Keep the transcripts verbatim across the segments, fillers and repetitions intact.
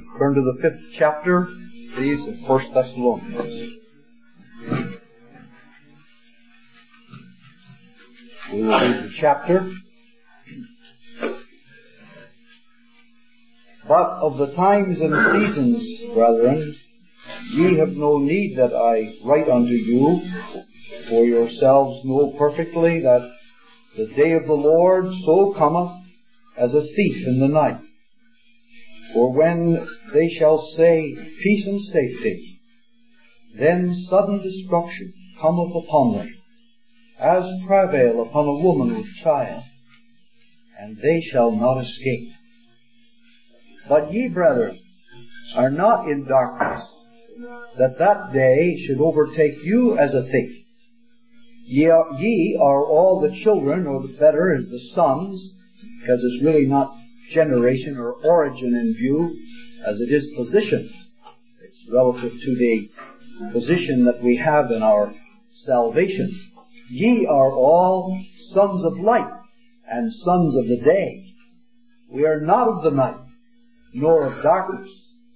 Turn to the fifth chapter, please, of First Thessalonians. We will read the chapter. But of the times and seasons, brethren, ye have no need that I write unto you, for yourselves know perfectly that the day of the Lord so cometh as a thief in the night. For when they shall say, peace and safety, then sudden destruction cometh upon them, as travail upon a woman with child, and they shall not escape. But ye, brethren, are not in darkness, that that day should overtake you as a thief. Ye are, ye are all the children, or the better is the sons, because it's really not generation or origin in view, as it is position. It's relative to the position that we have in our salvation. Ye are all sons of light and sons of the day. We are not of the night, nor of darkness.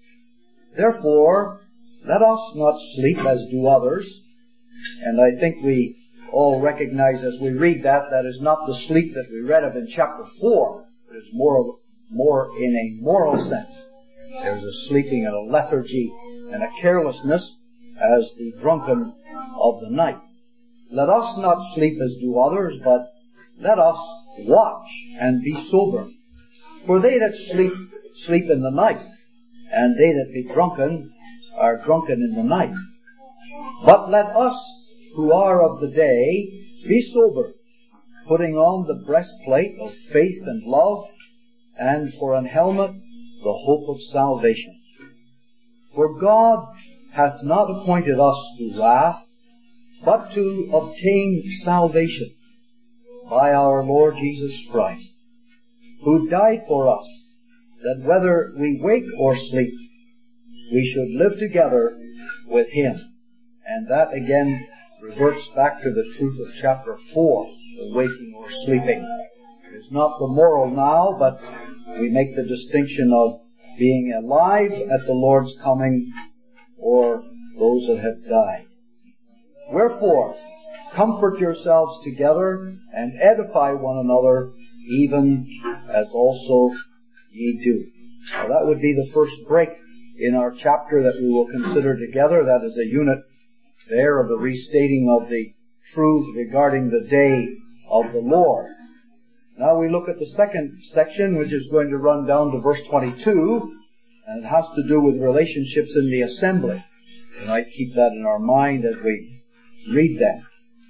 Therefore, let us not sleep as do others. And I think we all recognize as we read that, that is not the sleep that we read of in chapter four. It is more, more in a moral sense. There's a sleeping and a lethargy and a carelessness as the drunken of the night. Let us not sleep as do others, but let us watch and be sober. For they that sleep, sleep in the night, and they that be drunken are drunken in the night. But let us who are of the day be sober, putting on the breastplate of faith and love, and for an helmet the hope of salvation. For God hath not appointed us to wrath, but to obtain salvation by our Lord Jesus Christ, who died for us, that whether we wake or sleep, we should live together with Him. And that again reverts back to the truth of chapter four, the waking or sleeping. It is not the moral now, but we make the distinction of being alive at the Lord's coming or those that have died. Wherefore, comfort yourselves together and edify one another, even as also ye do. Now that would be the first break in our chapter that we will consider together. That is a unit there of the restating of the truth regarding the day of the Lord. Now we look at the second section, which is going to run down to verse twenty-two, and it has to do with relationships in the assembly. We might keep that in our mind as we read that.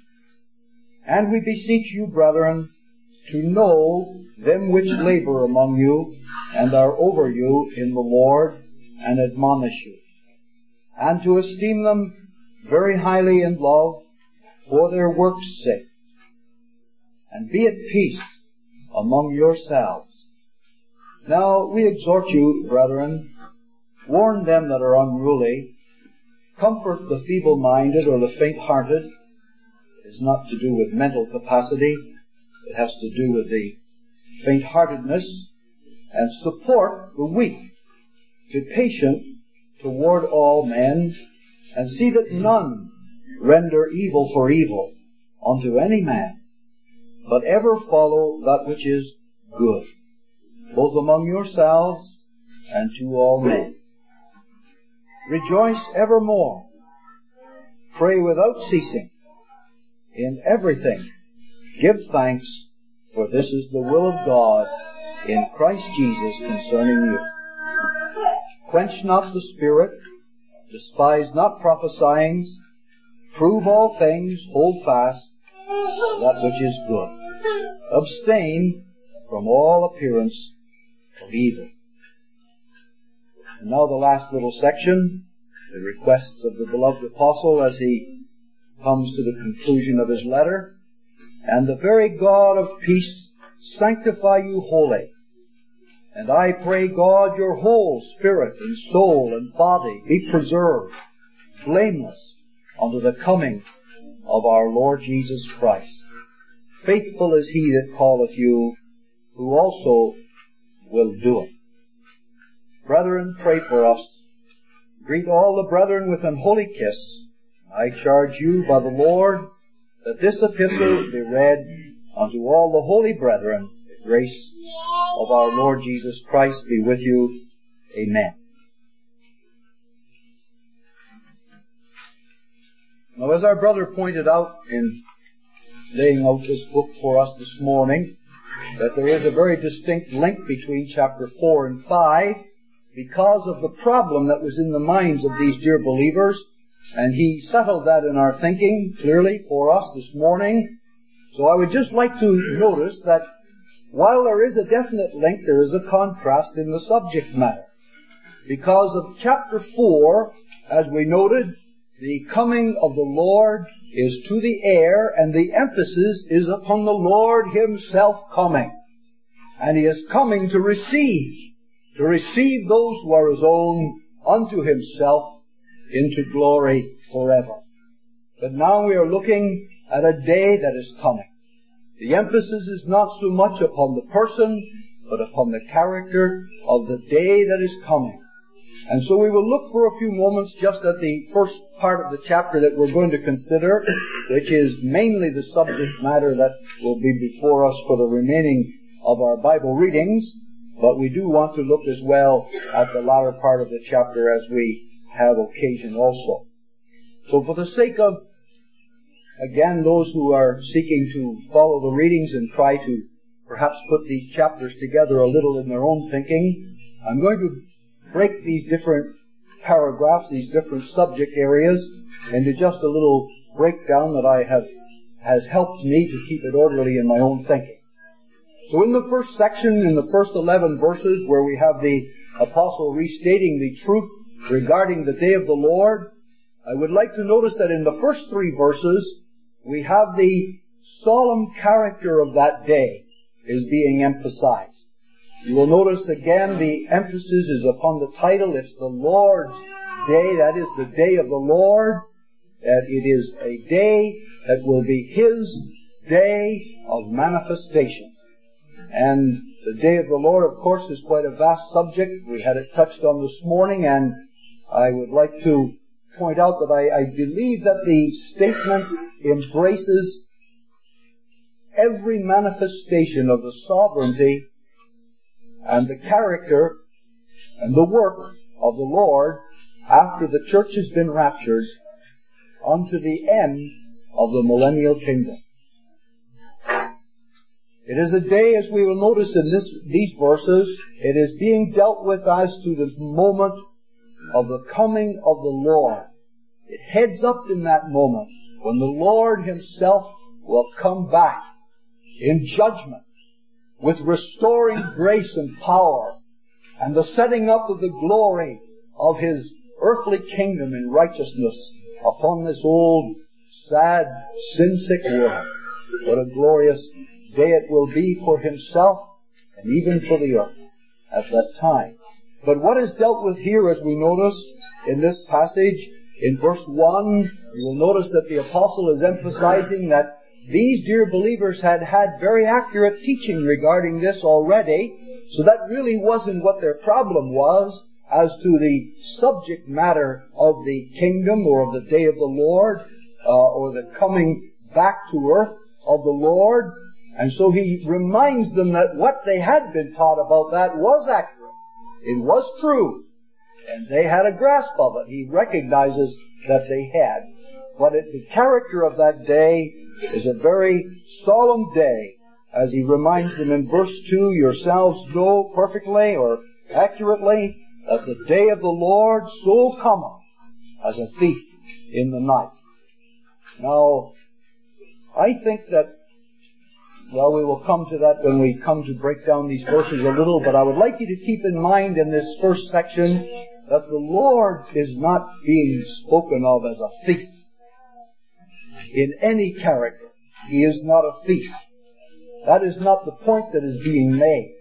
And we beseech you, brethren, to know them which labor among you and are over you in the Lord, and admonish you, and to esteem them very highly in love for their work's sake, and be at peace among yourselves. Now we exhort you, brethren, warn them that are unruly, comfort the feeble-minded or the faint-hearted. It is not to do with mental capacity. It has to do with the faint-heartedness, and support the weak. Be patient toward all men, and see that none render evil for evil unto any man, but ever follow that which is good, both among yourselves and to all men. Rejoice evermore. Pray without ceasing. In everything give thanks, for this is the will of God in Christ Jesus concerning you. Quench not the spirit, despise not prophesying, prove all things, hold fast that which is good. Abstain from all appearance of evil. And now the last little section, the requests of the beloved apostle as he comes to the conclusion of his letter. And the very God of peace sanctify you wholly. And I pray God your whole spirit and soul and body be preserved, blameless, unto the coming of our Lord Jesus Christ. Faithful is he that calleth you, who also will do it. brethren, pray for us. Greet all the brethren with an holy kiss. I charge you by the Lord that this epistle be read unto all the holy brethren. The grace of our Lord Jesus Christ be with you. Amen. Now, as our brother pointed out in laying out this book for us this morning, that there is a very distinct link between chapter four and five because of the problem that was in the minds of these dear believers, and he settled that in our thinking clearly for us this morning. So I would just like to notice that while there is a definite link, there is a contrast in the subject matter. Because of chapter four, as we noted, the coming of the Lord is to the air, and the emphasis is upon the Lord Himself coming. And He is coming to receive, to receive those who are His own unto Himself into glory forever. But now we are looking at a day that is coming. The emphasis is not so much upon the person, but upon the character of the day that is coming. And so we will look for a few moments just at the first part of the chapter that we're going to consider, which is mainly the subject matter that will be before us for the remaining of our Bible readings. But we do want to look as well at the latter part of the chapter as we have occasion also. So for the sake of, again, those who are seeking to follow the readings and try to perhaps put these chapters together a little in their own thinking, I'm going to break these different paragraphs, these different subject areas, into just a little breakdown that I have has helped me to keep it orderly in my own thinking. So in the first section, in the first eleven verses, where we have the apostle restating the truth regarding the day of the Lord, I would like to notice that in the first three verses, we have the solemn character of that day is being emphasized. You will notice again the emphasis is upon the title. It's the Lord's day. That is the day of the Lord. That it is a day that will be His day of manifestation. And the day of the Lord, of course, is quite a vast subject. We had it touched on this morning, and I would like to point out that I, I believe that the statement embraces every manifestation of the sovereignty and the character and the work of the Lord after the church has been raptured unto the end of the millennial kingdom. It is a day, as we will notice in this, these verses, it is being dealt with as to the moment of the coming of the Lord. It heads up in that moment when the Lord Himself will come back in judgment, with restoring grace and power, and the setting up of the glory of His earthly kingdom in righteousness upon this old, sad, sin-sick world. What a glorious day it will be for Himself and even for the earth at that time. But what is dealt with here, as we notice in this passage, in verse one, you will notice that the apostle is emphasizing that these dear believers had had very accurate teaching regarding this already, so that really wasn't what their problem was as to the subject matter of the kingdom or of the day of the Lord, uh, or the coming back to earth of the Lord. And so he reminds them that what they had been taught about that was accurate. It was true. And they had a grasp of it. He recognizes that they had. But it, the character of that day is a very solemn day, as he reminds them in verse two, yourselves know perfectly or accurately that the day of the Lord so cometh as a thief in the night. Now, I think that, well, we will come to that when we come to break down these verses a little, but I would like you to keep in mind in this first section that the Lord is not being spoken of as a thief in any character. He is not a thief. That is not the point that is being made.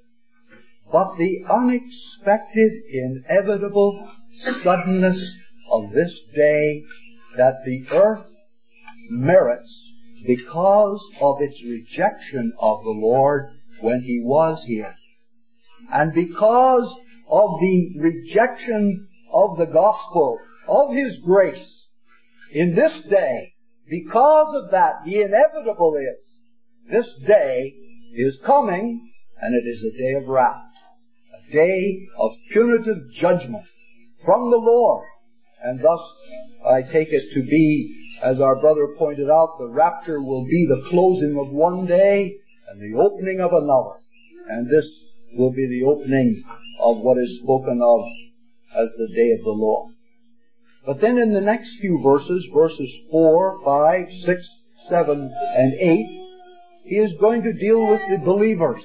But the unexpected, inevitable suddenness of this day that the earth merits because of its rejection of the Lord when He was here. And because of the rejection of the gospel, of His grace, in this day, because of that, the inevitable is, this day is coming, and it is a day of wrath, a day of punitive judgment from the Lord. And thus, I take it to be, as our brother pointed out, the rapture will be the closing of one day and the opening of another. And this will be the opening of what is spoken of as the day of the Lord. But then in the next few verses, verses four, five, six, seven, and eight, he is going to deal with the believers.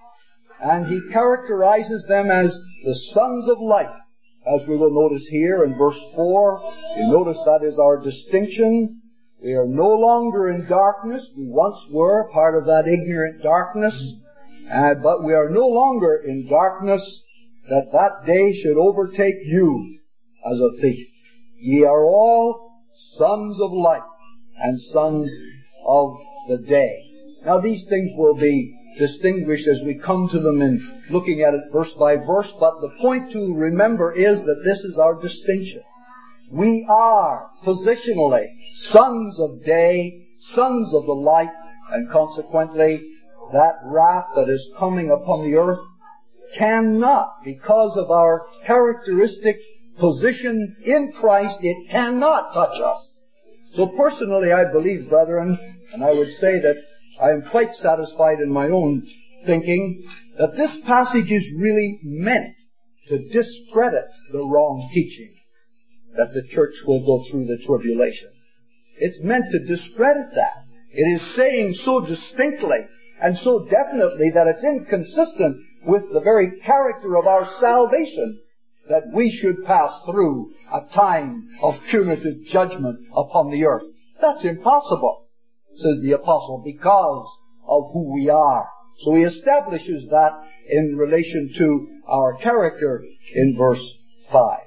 And he characterizes them as the sons of light. As we will notice here in verse four, you notice that is our distinction. We are no longer in darkness. We once were part of that ignorant darkness. Uh, but we are no longer in darkness, that that day should overtake you as a thief. Ye are all sons of light and sons of the day. Now these things will be distinguished as we come to them in looking at it verse by verse, but the point to remember is that this is our distinction. We are positionally sons of day, sons of the light, and consequently that wrath that is coming upon the earth cannot, because of our characteristic position in Christ, it cannot touch us. So personally I believe, brethren, and I would say that I am quite satisfied in my own thinking, that this passage is really meant to discredit the wrong teaching that the church will go through the tribulation. It's meant to discredit that. It is saying so distinctly and so definitely that it's inconsistent with the very character of our salvation that we should pass through a time of punitive judgment upon the earth. That's impossible, says the apostle, because of who we are. So he establishes that in relation to our character in verse five.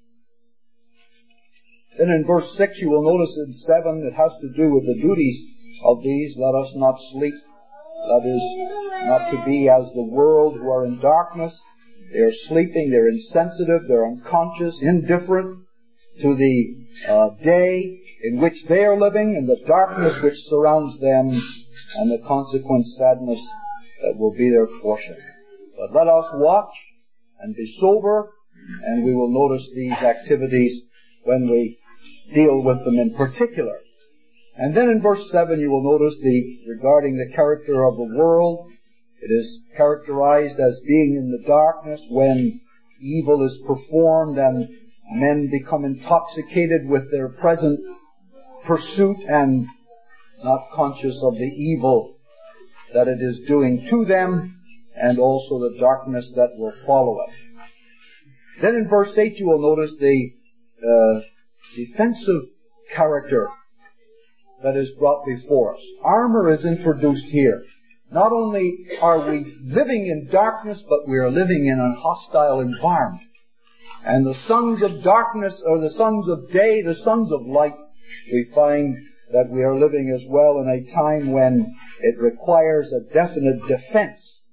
Then in verse six you will notice in seven it has to do with the duties of these. Let us not sleep. That is, not to be as the world who are in darkness. They are sleeping, they're insensitive, they're unconscious, indifferent to the uh, day in which they are living and the darkness which surrounds them and the consequent sadness that will be their portion. But let us watch and be sober, and we will notice these activities when we deal with them in particular. And then in verse seven you will notice the regarding the character of the world. It is characterized as being in the darkness when evil is performed and men become intoxicated with their present pursuit and not conscious of the evil that it is doing to them and also the darkness that will follow it. Then in verse eight you will notice the uh, defensive character that is brought before us. Armor is introduced here. Not only are we living in darkness, but we are living in a hostile environment. And the sons of darkness, or the sons of day, the sons of light, we find that we are living as well in a time when it requires a definite defense.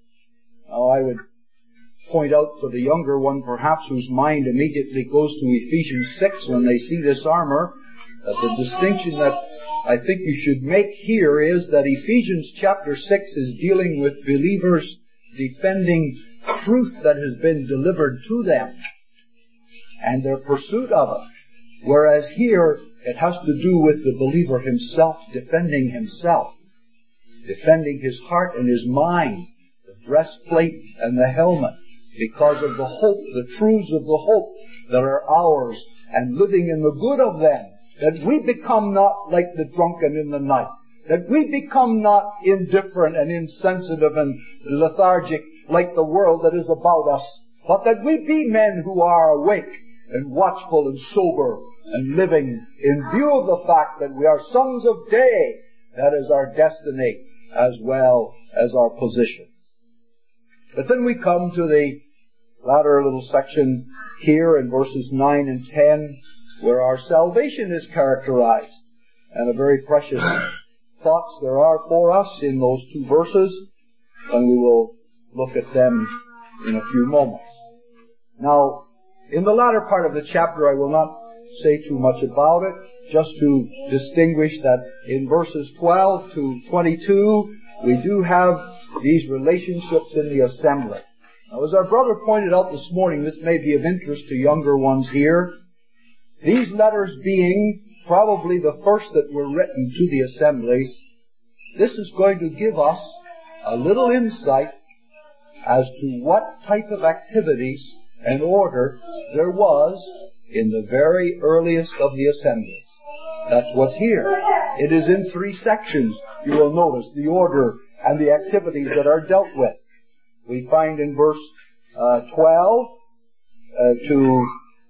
Now I would point out for the younger one, perhaps, whose mind immediately goes to Ephesians six when they see this armor, that the distinction that I think you should make here is that Ephesians chapter six is dealing with believers defending truth that has been delivered to them and their pursuit of it. Whereas here it has to do with the believer himself defending himself, defending his heart and his mind, the breastplate and the helmet, because of the hope, the truths of the hope that are ours, and living in the good of them, that we become not like the drunken in the night, that we become not indifferent and insensitive and lethargic like the world that is about us, but that we be men who are awake and watchful and sober and living in view of the fact that we are sons of day. That is our destiny as well as our position. But then we come to the latter little section here in verses nine and ten, where our salvation is characterized. And a very precious thoughts there are for us in those two verses, and we will look at them in a few moments. Now, in the latter part of the chapter, I will not say too much about it, just to distinguish that in verses twelve to twenty-two, we do have these relationships in the assembly. Now, as our brother pointed out this morning, this may be of interest to younger ones here. These letters being probably the first that were written to the assemblies, this is going to give us a little insight as to what type of activities and order there was in the very earliest of the assemblies. That's what's here. It is in three sections, you will notice, the order and the activities that are dealt with. We find in verse uh, twelve uh, to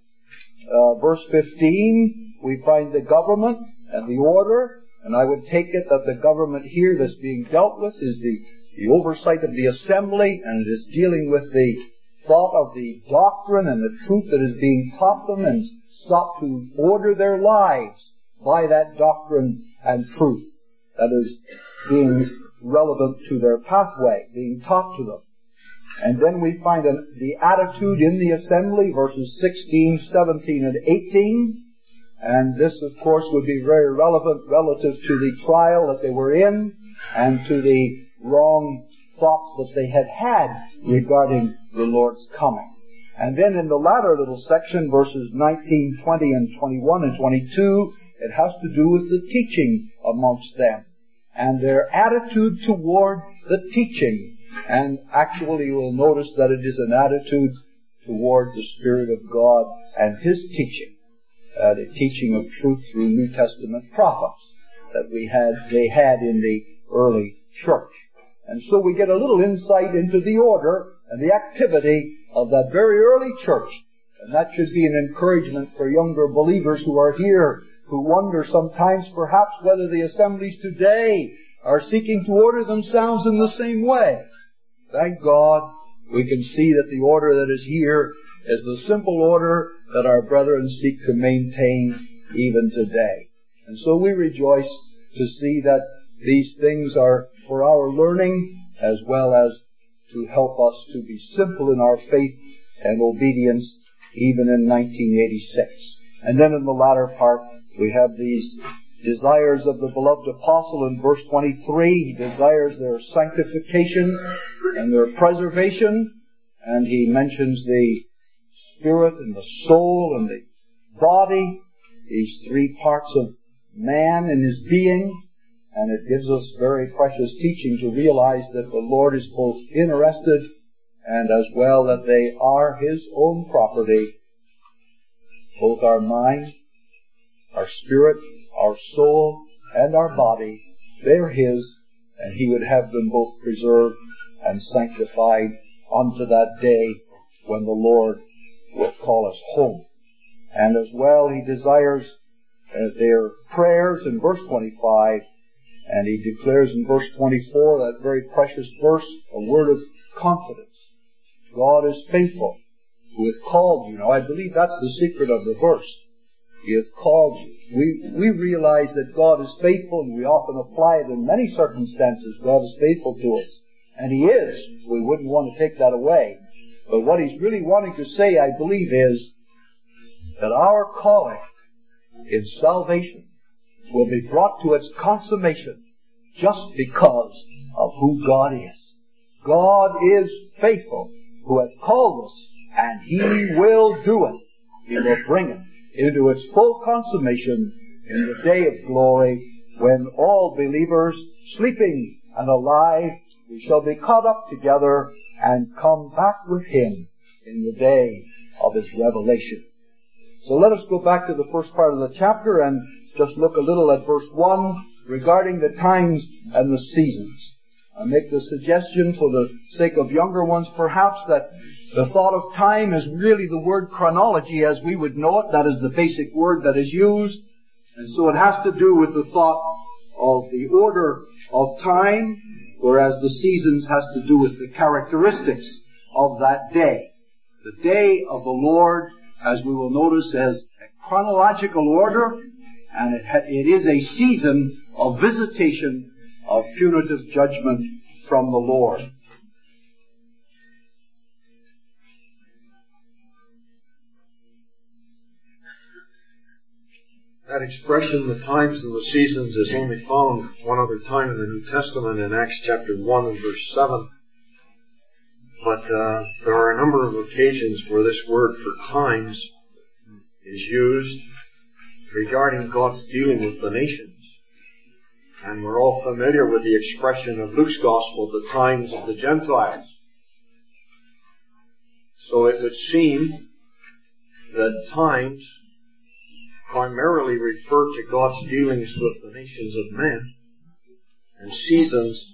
uh, verse fifteen, we find the government and the order, and I would take it that the government here that's being dealt with is the, the oversight of the assembly, and it is dealing with the thought of the doctrine and the truth that is being taught them and sought to order their lives by that doctrine and truth that is being relevant to their pathway, being taught to them. And then we find an, the attitude in the assembly, verses sixteen, seventeen, and eighteen. And this, of course, would be very relevant relative to the trial that they were in and to the wrong thoughts that they had had regarding the Lord's coming. And then in the latter little section, verses nineteen, twenty, and twenty-one and twenty-two, it has to do with the teaching amongst them and their attitude toward the teaching. And actually you will notice that it is an attitude toward the Spirit of God and His teaching, uh, the teaching of truth through New Testament prophets that we had, they had in the early church. And so we get a little insight into the order and the activity of that very early church. And that should be an encouragement for younger believers who are here, who wonder sometimes perhaps whether the assemblies today are seeking to order themselves in the same way. Thank God we can see that the order that is here is the simple order that our brethren seek to maintain even today. And so we rejoice to see that these things are for our learning as well as to help us to be simple in our faith and obedience even in nineteen eighty-six. And then in the latter part we have these desires of the beloved apostle in verse twenty-three. He desires their sanctification and their preservation, and he mentions the spirit and the soul and the body, these three parts of man in his being. And it gives us very precious teaching to realize that the Lord is both interested and as well that they are His own property. Both our mind, our spirit, our soul, and our body, they're His, and He would have them both preserved and sanctified unto that day when the Lord will call us home. And as well He desires uh, their prayers in verse twenty-five. And he declares in verse twenty-four, that very precious verse, a word of confidence. God is faithful, who hath called you. Now, I believe that's the secret of the verse. He hath called you. We, we realize that God is faithful, and we often apply it in many circumstances. God is faithful to us. And He is. We wouldn't want to take that away. But what He's really wanting to say, I believe, is that our calling in salvation will be brought to its consummation just because of who God is. God is faithful, who hath called us, and He will do it. He will bring it into its full consummation in the day of glory, when all believers, sleeping and alive, we shall be caught up together and come back with Him in the day of His revelation. So let us go back to the first part of the chapter and just look a little at verse one regarding the times and the seasons. I make the suggestion for the sake of younger ones perhaps that the thought of time is really the word chronology as we would know it. That is the basic word that is used. And so it has to do with the thought of the order of time, whereas the seasons has to do with the characteristics of that day. The day of the Lord, as we will notice, as a chronological order, and it, ha- it is a season of visitation of punitive judgment from the Lord. That expression, the times and the seasons, is only found one other time in the New Testament in Acts chapter one and verse seven. But uh, there are a number of occasions where this word for times is used regarding God's dealing with the nations. And we're all familiar with the expression of Luke's Gospel, the times of the Gentiles. So it would seem that times primarily refer to God's dealings with the nations of men, and seasons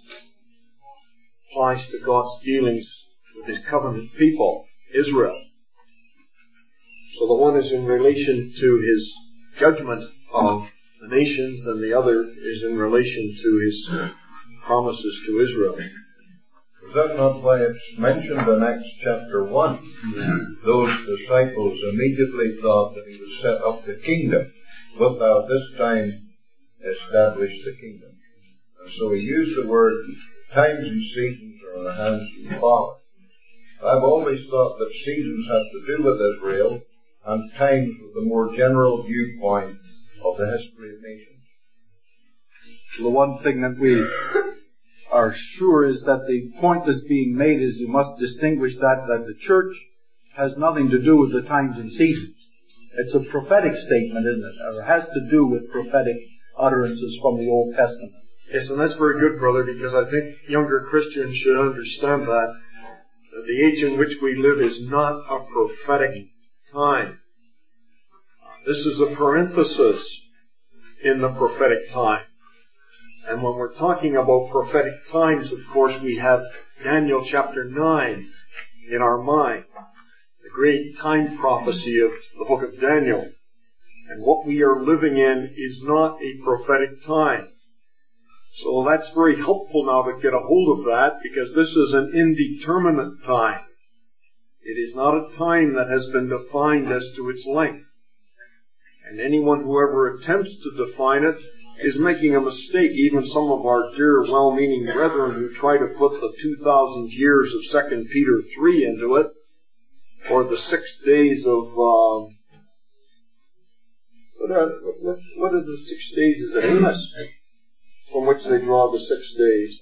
applies to God's dealings with His covenant people, Israel. So the one is in relation to His judgment of the nations, and the other is in relation to His promises to Israel. Is that not why it's mentioned in Acts chapter one? Yeah. Those disciples immediately thought that He would set up the kingdom. Wilt thou this time establish the kingdom? And so He used the word times and seasons are in the hands of the Father. I've always thought that seasons have to do with Israel and times with the more general viewpoint of the history of nations. The one thing that we are sure is that the point that's being made is you must distinguish that, that the church has nothing to do with the times and seasons. It's a prophetic statement, isn't it? Or it has to do with prophetic utterances from the Old Testament. Yes, and that's very good, brother, because I think younger Christians should understand that, that the age in which we live is not a prophetic time. This is a parenthesis in the prophetic time. And when we're talking about prophetic times, of course, we have Daniel chapter nine in our mind. The great time prophecy of the book of Daniel. And what we are living in is not a prophetic time. So that's very helpful now to get a hold of that, because this is an indeterminate time. It is not a time that has been defined as to its length. And anyone who ever attempts to define it is making a mistake. Even some of our dear, well-meaning brethren who try to put the two thousand years of Second Peter three into it, or the six days of, uh, what, are, what, what are the six days? Is it Amos? From which they draw the six days.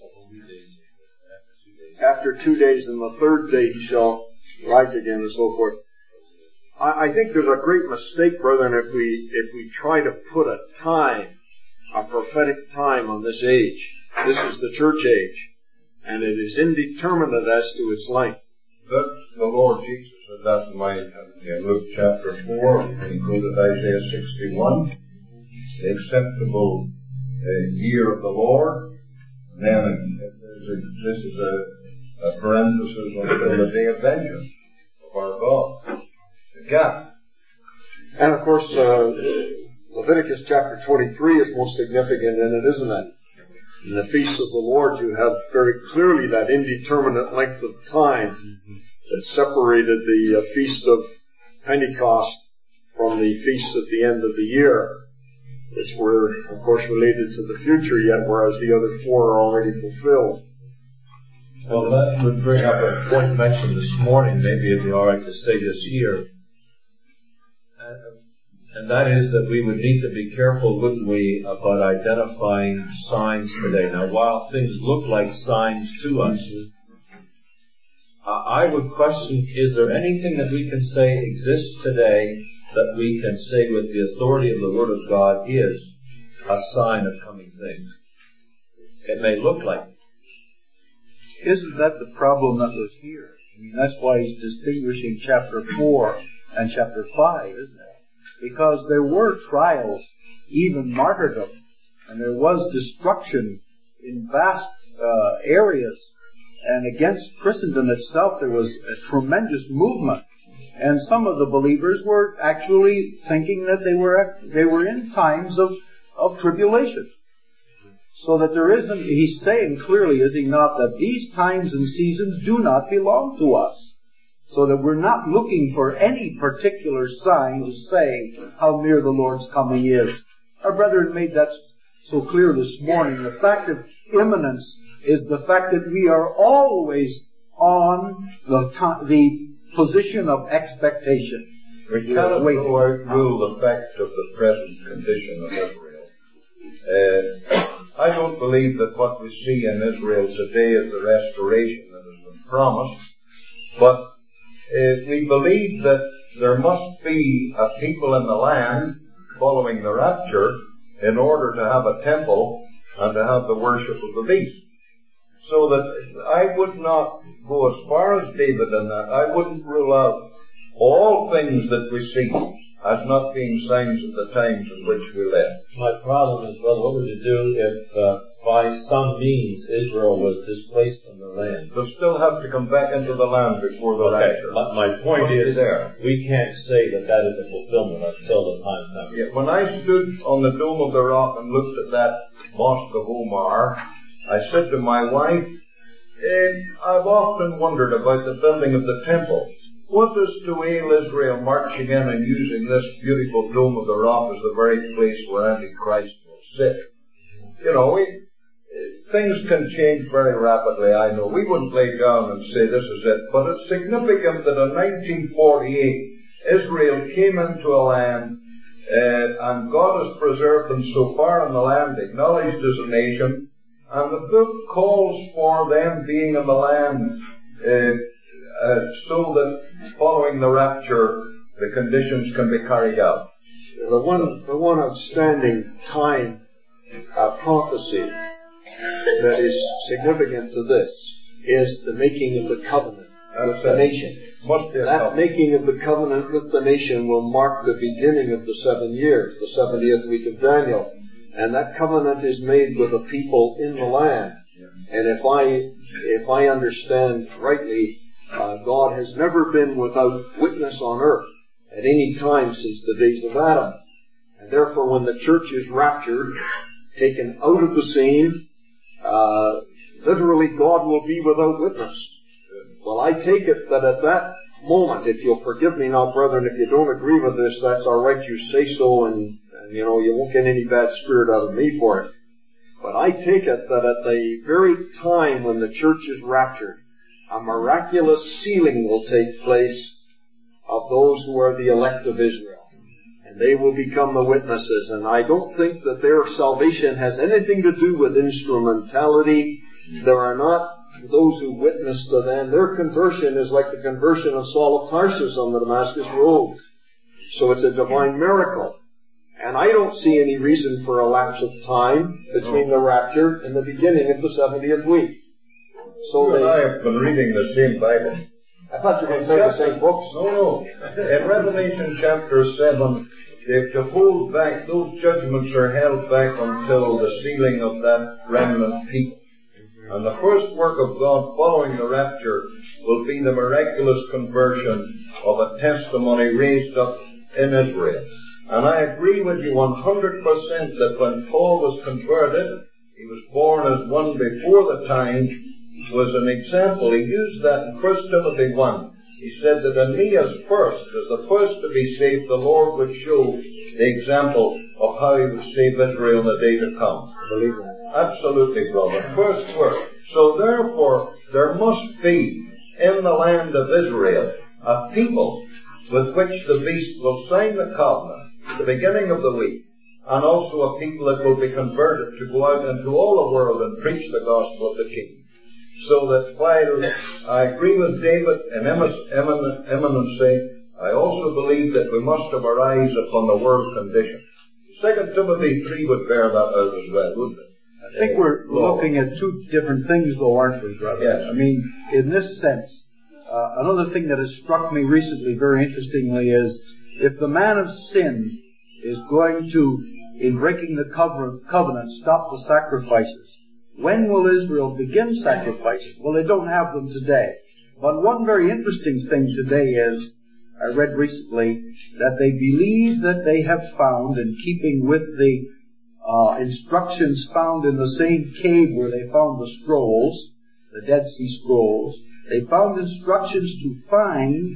After two days, and the third day he shall rise again, and so forth. I, I think there's a great mistake, brethren, if we if we try to put a time, a prophetic time on this age. This is the church age, and it is indeterminate as to its length. But the Lord Jesus had that in mind in Luke chapter four, when He quoted Isaiah sixty-one, the acceptable uh, year of the Lord. And then this is a, a parenthesis until the day of vengeance of our God. The gap. And of course, uh, Leviticus chapter twenty-three is most significant in it, isn't it? In the feasts of the Lord, you have very clearly that indeterminate length of time that separated the uh, feast of Pentecost from the feasts at the end of the year, which were, of course, related to the future yet, whereas the other four are already fulfilled. Well, that would bring up a point mentioned this morning. Maybe it'd be all right to say this here. And that is that we would need to be careful, wouldn't we, about identifying signs today. Now, while things look like signs to us, I would question, is there anything that we can say exists today that we can say with the authority of the Word of God is a sign of coming things? It may look like it. Isn't that the problem that was here? I mean, that's why he's distinguishing chapter four and chapter five, isn't it? Because there were trials, even martyrdom, and there was destruction in vast uh, areas. And against Christendom itself, there was a tremendous movement. And some of the believers were actually thinking that they were they were in times of, of tribulation. So that there isn't, he's saying clearly, is he not, that these times and seasons do not belong to us. So that we're not looking for any particular sign to say how near the Lord's coming is. Our brethren made that so clear this morning. The fact of imminence is the fact that we are always on the, to- the position of expectation. We cannot rule the fact of the present condition of Israel. Uh, I don't believe that what we see in Israel today is the restoration that has been promised, but uh, we believe that there must be a people in the land following the rapture in order to have a temple and to have the worship of the beast. So that I would not go as far as David in that. I wouldn't rule out all things that we see as not being signs of the times in which we live. My problem is, brother, what would you do if uh, by some means Israel was displaced from the land? They'll still have to come back into the land before the okay. rapture. My, my point What is, there? we can't say that that is a fulfillment until the time comes. Yeah, when I stood on the Dome of the Rock and looked at that Mosque of Omar, I said to my wife, eh, I've often wondered about the building of the temple. What is to ail Israel marching in and using this beautiful Dome of the Rock as the very place where Antichrist will sit? You know, we, things can change very rapidly, I know. We wouldn't lay down and say this is it, but it's significant that in nineteen forty-eight, Israel came into a land, uh, and God has preserved them so far in the land, acknowledged as a nation, and the book calls for them being in the land uh, uh, so that following the rapture, the conditions can be carried out. The one, the one outstanding time uh, prophecy that is significant to this is the making of the covenant with the nation. Must be a that covenant. making of the covenant with the nation will mark the beginning of the seven years, the seventieth week of Daniel. And that covenant is made with the people in the land. And if I, if I understand rightly, uh, God has never been without witness on earth at any time since the days of Adam. And therefore when the church is raptured, taken out of the scene, uh, literally God will be without witness. Well, I take it that at that moment, if you'll forgive me now, brethren, if you don't agree with this, that's all right, you say so, and, and you know, you won't get any bad spirit out of me for it. But I take it that at the very time when the church is raptured, a miraculous sealing will take place of those who are the elect of Israel. And they will become the witnesses. And I don't think that their salvation has anything to do with instrumentality. There are not those who witness to them. Their conversion is like the conversion of Saul of Tarsus on the Damascus Road. So it's a divine miracle. And I don't see any reason for a lapse of time between the rapture and the beginning of the seventieth week. So you they, and I have been reading the same Bible. I thought you were going to say the same books. No, no. In Revelation chapter seven, if to hold back, those judgments are held back until the sealing of that remnant people. And the first work of God following the rapture will be the miraculous conversion of a testimony raised up in Israel. And I agree with you one hundred percent that when Paul was converted, he was born as one before the time, was an example. He used that in First Timothy one. He said that Aeneas first, as the first to be saved, the Lord would show the example of how he would save Israel in the day to come. Believe that. Absolutely, brother. First work. So therefore, there must be in the land of Israel a people with which the beast will sign the covenant at the beginning of the week, and also a people that will be converted to go out into all the world and preach the gospel of the King. So that while I agree with David in eminency, I also believe that we must have our eyes upon the world condition. Second Timothy three would bear that out as well, wouldn't it? I think we're looking at two different things, though, aren't we, brother? Yes. I mean, in this sense, uh, another thing that has struck me recently very interestingly is if the man of sin is going to, in breaking the covenant, stop the sacrifices, when will Israel begin sacrifices? Well, they don't have them today. But one very interesting thing today is, I read recently, that they believe that they have found, in keeping with the uh, instructions found in the same cave where they found the scrolls, the Dead Sea Scrolls, they found instructions to find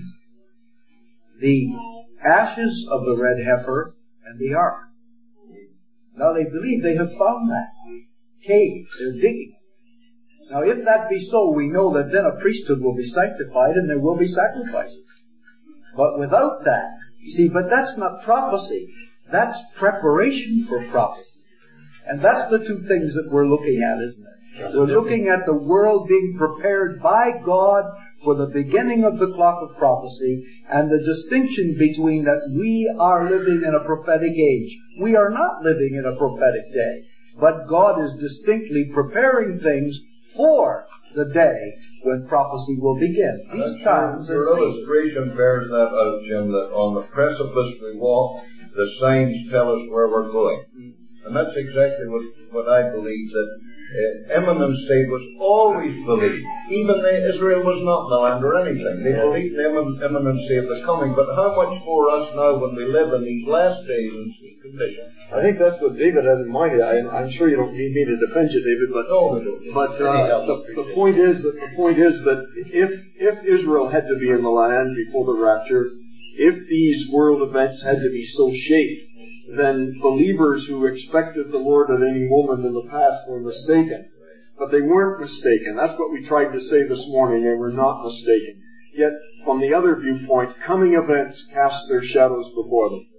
the ashes of the red heifer and the ark. Now they believe they have found that cave. They're digging. Now if that be so, we know that then a priesthood will be sanctified and there will be sacrifices. But without that, you see, but that's not prophecy. That's preparation for prophecy. And that's the two things that we're looking at, isn't it? We're looking at the world being prepared by God for the beginning of the clock of prophecy, and the distinction between that we are living in a prophetic age. We are not living in a prophetic day, but God is distinctly preparing things for the day when prophecy will begin. These times your illustration bears that out, Jim, that on the precipice we walk, the signs tell us where we're going. And that's exactly what, what I believe, that uh, imminency was always believed. Even the, Israel was not in the land or anything. They believed the immin- imminency of the coming. But how much for us now when we live in these last days in this condition? I think that's what David had in mind. I, I'm sure you don't need me to defend you, David, but no, but uh, the, the point is that the point is that if if Israel had to be in the land before the rapture, if these world events had to be so shaped, then believers who expected the Lord at any moment in the past were mistaken. But they weren't mistaken. That's what we tried to say this morning. They were not mistaken. Yet, from the other viewpoint, coming events cast their shadows before them.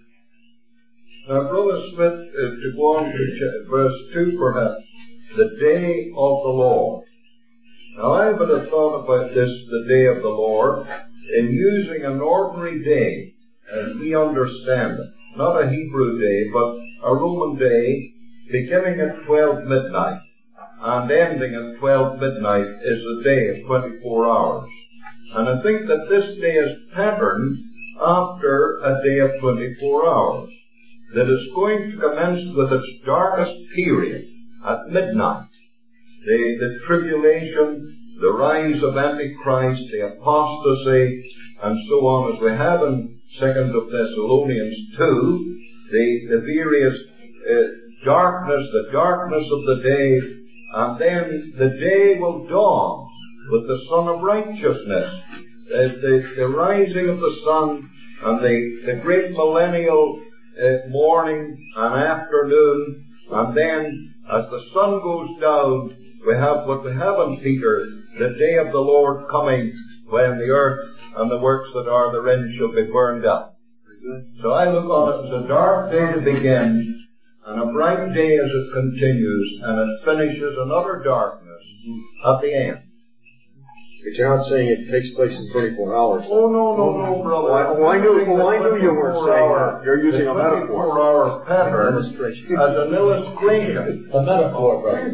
Now, Brother Smith, uh, to go on to verse two perhaps, the day of the Lord. Now, I would have thought about this, the day of the Lord, in using an ordinary day, as we understand it. Not a Hebrew day, but a Roman day, beginning at twelve midnight and ending at twelve midnight is the day of twenty-four hours. And I think that this day is patterned after a day of twenty-four hours, that is going to commence with its darkest period at midnight. The, the tribulation, the rise of Antichrist, the apostasy, and so on, as we have in Second of Thessalonians two, the, the various uh, darkness, the darkness of the day, and then the day will dawn with the sun of righteousness, uh, the, the rising of the sun, and the, the great millennial uh, morning and afternoon, and then as the sun goes down, we have what we have in Peter, the day of the Lord coming, when the earth and the works that are therein shall be burned up. So I look on it as a dark day to begin, and a bright day as it continues, and it finishes in utter darkness at the end. But you're not saying it takes place in twenty-four hours. Oh, no, no, no, brother. Oh, I knew, oh, I knew you weren't saying that. You're using a metaphor. twenty-four hour pattern as an illustration. A metaphor, brother.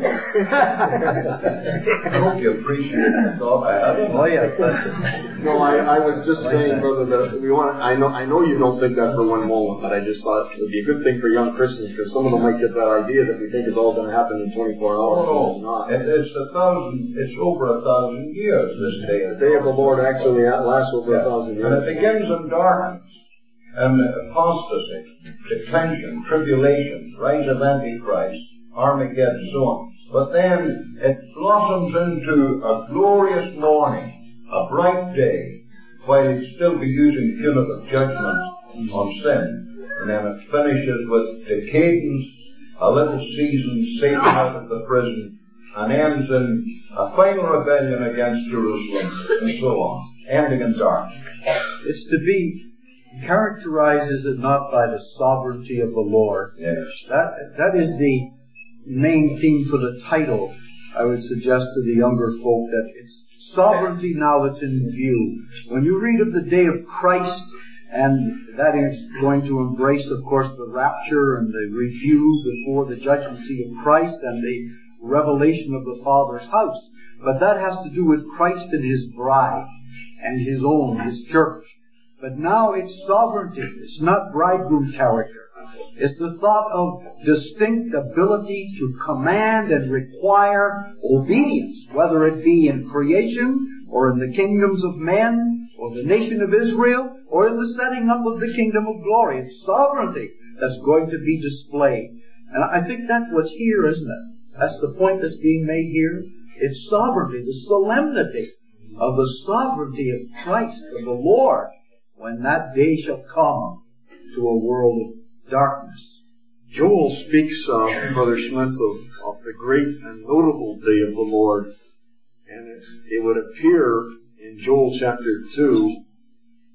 I hope you appreciate the thought I had. Oh, yeah. No, I, I was just saying, brother, that we want. I know, I know you don't think that for one moment, but I just thought it would be a good thing for young Christians, because some of them might get that idea that we think it's all going to happen in twenty-four hours. Oh, no, no. It, it's a thousand. It's over a thousand years. This day. The day of the Lord actually lasts over yeah. a thousand years. And it begins in darkness and apostasy, declension, tribulation, rise of Antichrist, Armageddon, so on. But then it blossoms into a glorious morning, a bright day, while it still be using punitive judgment on sin. And then it finishes with decadence, a little season, Satan out of the prison, and ends in a final rebellion against Jerusalem, and so on, ending in darkness. It's to be characterized, is it not, by the sovereignty of the Lord? Yes. That that is the main theme for the title. I would suggest to the younger folk that it's sovereignty now that's in view. When you read of the day of Christ, and that is going to embrace, of course, the rapture and the review before the judgment seat of Christ and the revelation of the Father's house. But that has to do with Christ and His bride and His own, His church. But now it's sovereignty. It's not bridegroom character. It's the thought of distinct ability to command and require obedience, whether it be in creation or in the kingdoms of men or the nation of Israel or in the setting up of the kingdom of glory. It's sovereignty that's going to be displayed. And I think that's what's here, isn't it? That's the point that's being made here. It's sovereignty, the solemnity of the sovereignty of Christ, of the Lord, when that day shall come to a world of darkness. Joel speaks, uh, Brother Smith, of, of the great and notable day of the Lord. And it, it would appear in Joel chapter two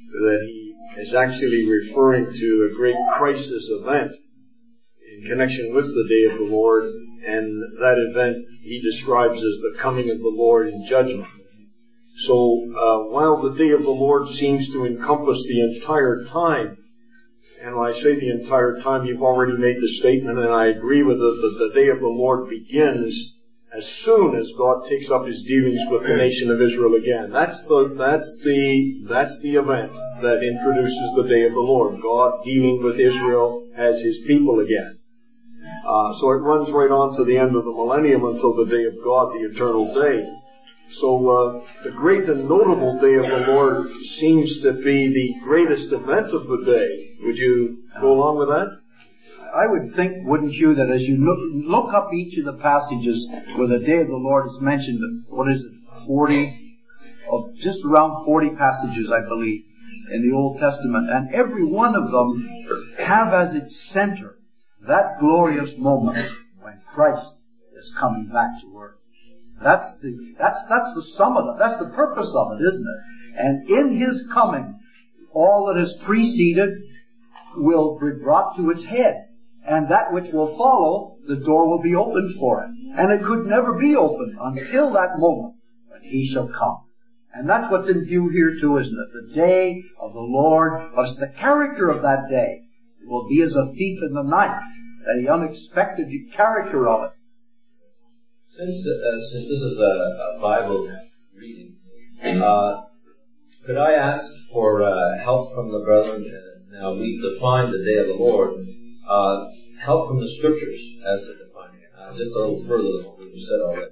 that he is actually referring to a great crisis event in connection with the day of the Lord, and that event he describes as the coming of the Lord in judgment. So uh, while the day of the Lord seems to encompass the entire time, and when I say the entire time, you've already made the statement, and I agree with it, that the day of the Lord begins as soon as God takes up his dealings with the nation of Israel again. That's the, that's the, that's the event that introduces the day of the Lord. God dealing with Israel as his people again. Uh, so it runs right on to the end of the millennium until the day of God, the eternal day. So uh, the great and notable day of the Lord seems to be the greatest event of the day. Would you go along with that? I would think, wouldn't you, that as you look, look up each of the passages where the day of the Lord is mentioned, what is it, forty, of just around forty passages, I believe, in the Old Testament, and every one of them have as its center that glorious moment when Christ is coming back to earth. That's the, that's, that's the sum of it. That's the purpose of it, isn't it? And in his coming, all that has preceded will be brought to its head. And that which will follow, the door will be opened for it. And it could never be opened until that moment when he shall come. And that's what's in view here too, isn't it? The day of the Lord. What's the character of that day? It will be as a thief in the night. The unexpected character of it. Since, uh, since this is a, a Bible reading, uh, could I ask for uh, help from the brethren? Uh, now, we've defined the day of the Lord. Uh, help from the Scriptures as to defining it. Uh, just a little further than what we've said already.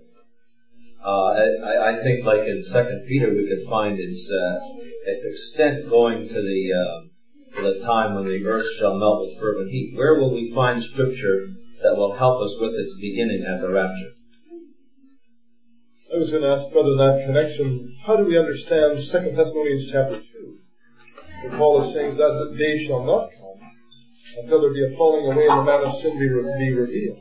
Uh, I, I think, like in Second Peter, we could find its, uh, its extent going to the uh, to the time when the earth shall melt with fervent heat. Where will we find Scripture that will help us with its beginning at the rapture? I was going to ask, brother, in that connection, how do we understand Second Thessalonians chapter two? Where Paul is saying that the day shall not come until there be a falling away and the man of sin be, re- be revealed.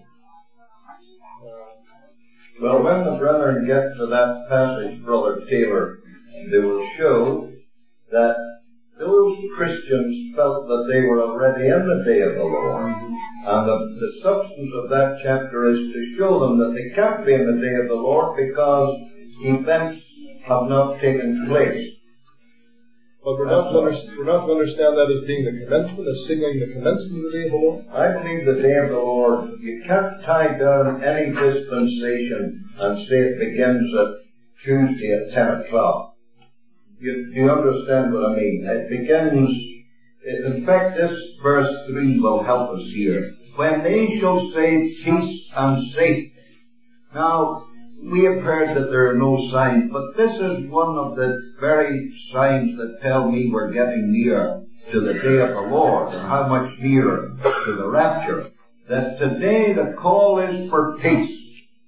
Well, when the brethren get to that passage, Brother Taylor, they will show that those Christians felt that they were already in the day of the Lord. And the, the substance of that chapter is to show them that they can't be in the day of the Lord because events have not taken place. But we're not, to under, we're not to understand that as being the commencement, as signaling the commencement of the day of the Lord? I believe the day of the Lord, you can't tie down any dispensation and say it begins at Tuesday at ten o'clock. You, you understand what I mean? It begins, in fact, this verse three will help us here. When they shall say peace and safety. Now, we have heard that there are no signs, but this is one of the very signs that tell me we're getting near to the day of the Lord, and how much nearer to the rapture. That today the call is for peace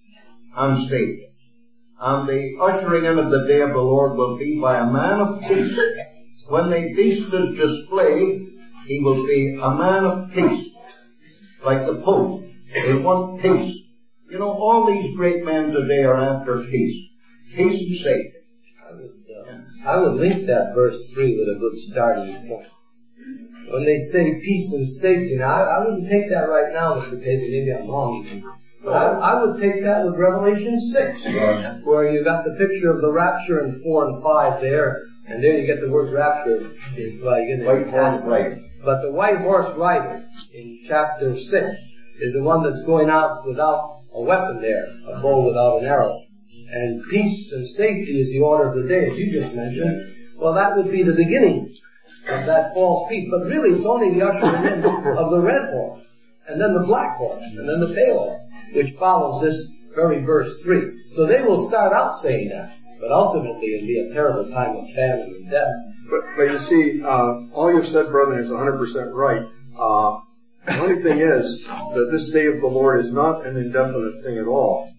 and safety. And the ushering in of the day of the Lord will be by a man of peace. When the beast is displayed, he will be a man of peace. Like the Pope. They want peace. You know, all these great men today are after peace. Peace and safety. I would, uh, I would link that verse three with a good starting point. When they say peace and safety, now I, I wouldn't take that right now, Mister Taylor, maybe I'm wrong even. But I, I would take that with Revelation six, right, where you got the picture of the rapture in four and five there, and there you get the word rapture. Well, you get the white horse rider. But the white horse rider in chapter six is the one that's going out without a weapon there, a bow without an arrow. And peace and safety is the order of the day, as you just mentioned. Well, that would be the beginning of that false peace. But really, it's only the ushering in of the red horse, and then the black horse, and then the pale horse, which follows this very verse three. So they will start out saying that, but ultimately it'll be a terrible time of famine and death. But, but you see, uh, all you've said, brother, is one hundred percent right. Uh, the only thing is that this day of the Lord is not an indefinite thing at all.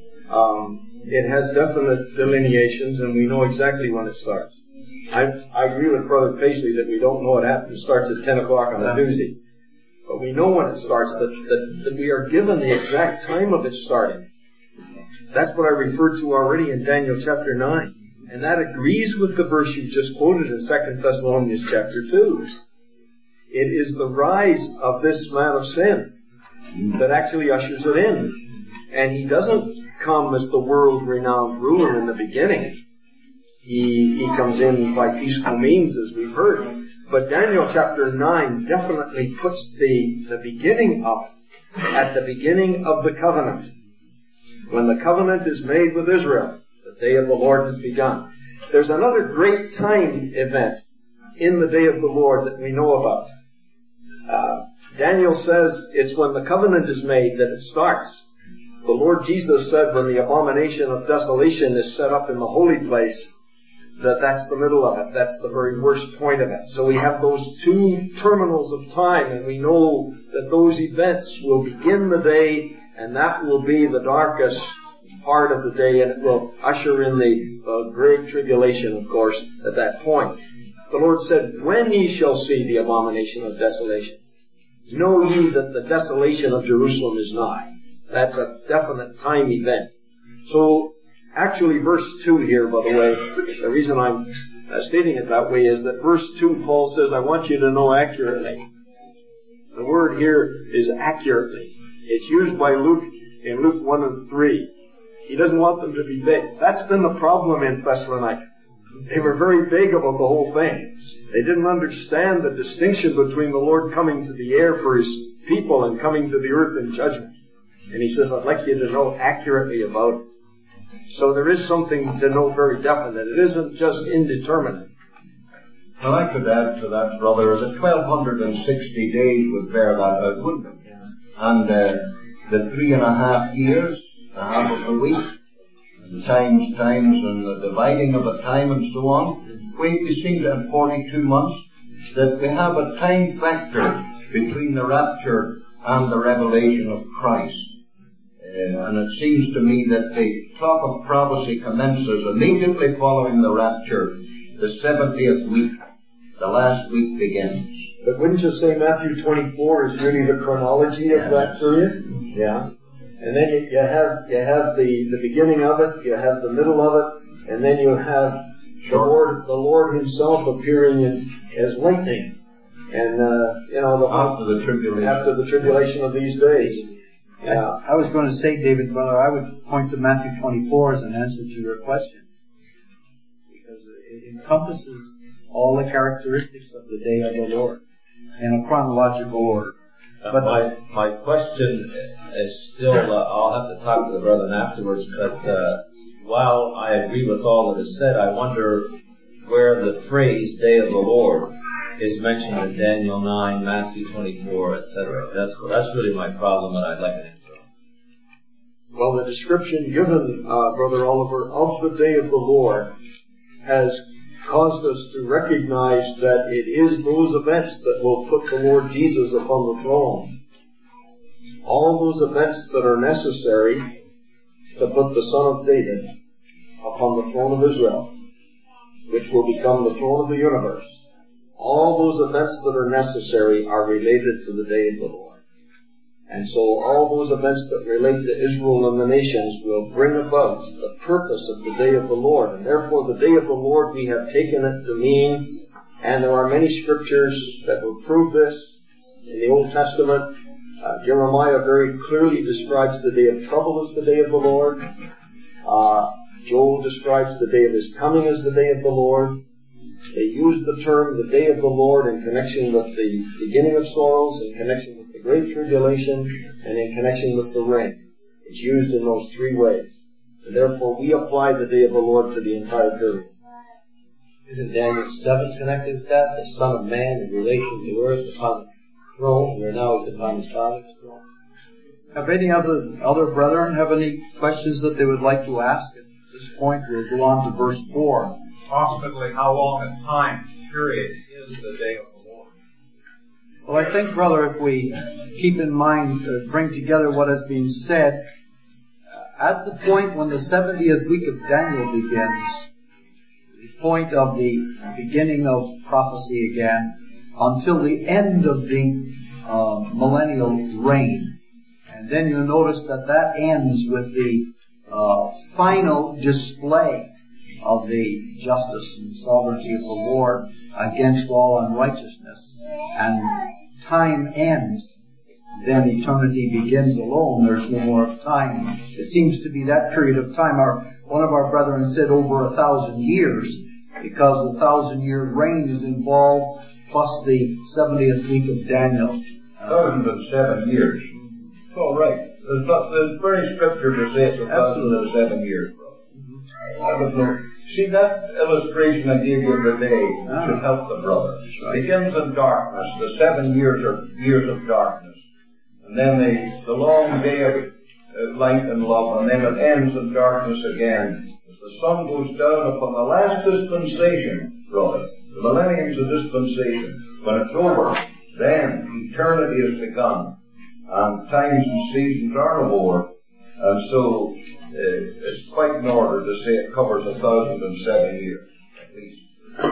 Um, it has definite delineations, and we know exactly when it starts. I, I agree with Brother Paisley that we don't know it happens. It starts at ten o'clock on a Tuesday. But we know when it starts, that, that, that we are given the exact time of it starting. That's what I referred to already in Daniel chapter nine. And that agrees with the verse you just quoted in Second Thessalonians chapter two. It is the rise of this man of sin that actually ushers it in. And he doesn't come as the world-renowned ruler in the beginning. He, he comes in by peaceful means, as we've heard. But Daniel chapter nine definitely puts the, the beginning up at the beginning of the covenant. When the covenant is made with Israel, the day of the Lord has begun. There's another great time event in the day of the Lord that we know about. Uh, Daniel says it's when the covenant is made that it starts. The Lord Jesus said when the abomination of desolation is set up in the holy place, that that's the middle of it. That's the very worst point of it. So we have those two terminals of time, and we know that those events will begin the day, and that will be the darkest part of the day, and it will usher in the uh, great tribulation, of course, at that point. The Lord said, when ye shall see the abomination of desolation, know ye that the desolation of Jerusalem is nigh. That's a definite time event. So, actually, verse two here, by the way, the reason I'm uh, stating it that way is that verse two, Paul says, I want you to know accurately. The word here is accurately. It's used by Luke in Luke one and three. He doesn't want them to be vague. That's been the problem in Thessalonica. They were very vague about the whole thing. They didn't understand the distinction between the Lord coming to the air for His people and coming to the earth in judgment. And He says, I'd like you to know accurately about it. So there is something to know very definite. It isn't just indeterminate. Well, I could add to that, brother, that twelve sixty days would bear that out, wouldn't it? Yeah. And uh, the three and a half years, the half of a week, and times, times, and the dividing of a time and so on, we, we seem to have forty-two months, that we have a time factor between the rapture and the revelation of Christ. Uh, and it seems to me that the clock of prophecy commences immediately following the rapture. The seventieth week, the last week begins. But wouldn't you say Matthew twenty-four is really the chronology of that period? Yeah. And then you, you have you have the, the beginning of it, you have the middle of it, and then you have the Lord the Lord Himself appearing in, as lightning. And uh, you know the after the tribulation after the tribulation of these days. Yeah. I was going to say, David, brother, I would point to Matthew twenty-four as an answer to your question, because it encompasses all the characteristics of the day of the Lord in a chronological order. Uh, but my my question is still, uh, I'll have to talk to the brethren afterwards, but uh, while I agree with all that is said, I wonder where the phrase day of the Lord is mentioned in Daniel nine, Matthew twenty-four, et cetera. That's that's really my problem, and I'd like an answer. Well, the description given, uh, Brother Oliver, of the day of the Lord has caused us to recognize that it is those events that will put the Lord Jesus upon the throne. All those events that are necessary to put the Son of David upon the throne of Israel, which will become the throne of the universe. All those events that are necessary are related to the day of the Lord. And so all those events that relate to Israel and the nations will bring about the purpose of the day of the Lord. And therefore the day of the Lord we have taken it to mean, and there are many scriptures that will prove this in the Old Testament. Uh, Jeremiah very clearly describes the day of trouble as the day of the Lord. Uh, Joel describes the day of His coming as the day of the Lord. They use the term the day of the Lord in connection with the beginning of sorrows, in connection with the great tribulation, and in connection with the reign. It's used in those three ways. And therefore we apply the day of the Lord to the entire period. Isn't Daniel seven connected with that? The Son of Man in relation to earth upon the throne, where now He's upon His Father's throne. Have any other other brethren have any questions that they would like to ask? At this point, we'll go on to verse four. Approximately how long a time period is the day of the Lord? Well, I think, brother, if we keep in mind, uh, bring together what has been said, uh, at the point when the seventieth week of Daniel begins, the point of the beginning of prophecy again, until the end of the uh, millennial reign. And then you'll notice that that ends with the uh, final display of the justice and sovereignty of the Lord against all unrighteousness. And time ends, then eternity begins alone. There's no more time. It seems to be that period of time. Our, one of our brethren said over a thousand years, because the thousand year reign is involved, plus the seventieth week of Daniel. Thousand and seven years. Oh, right. There's, not, there's very scripture to say it's a thousand and seven years, bro. Mm-hmm. I don't know. See, that illustration I gave you today ah. should help the brother. Right. It begins in darkness. The seven years are years of darkness. And then the, the long day of uh, light and love, and then it ends in darkness again. As the sun goes down upon the last dispensation, brother, the millennium's a dispensation. When it's over, then eternity has begun. And times and seasons are no more. And so, uh, it's quite in order to say it covers a thousand and seven years, at least.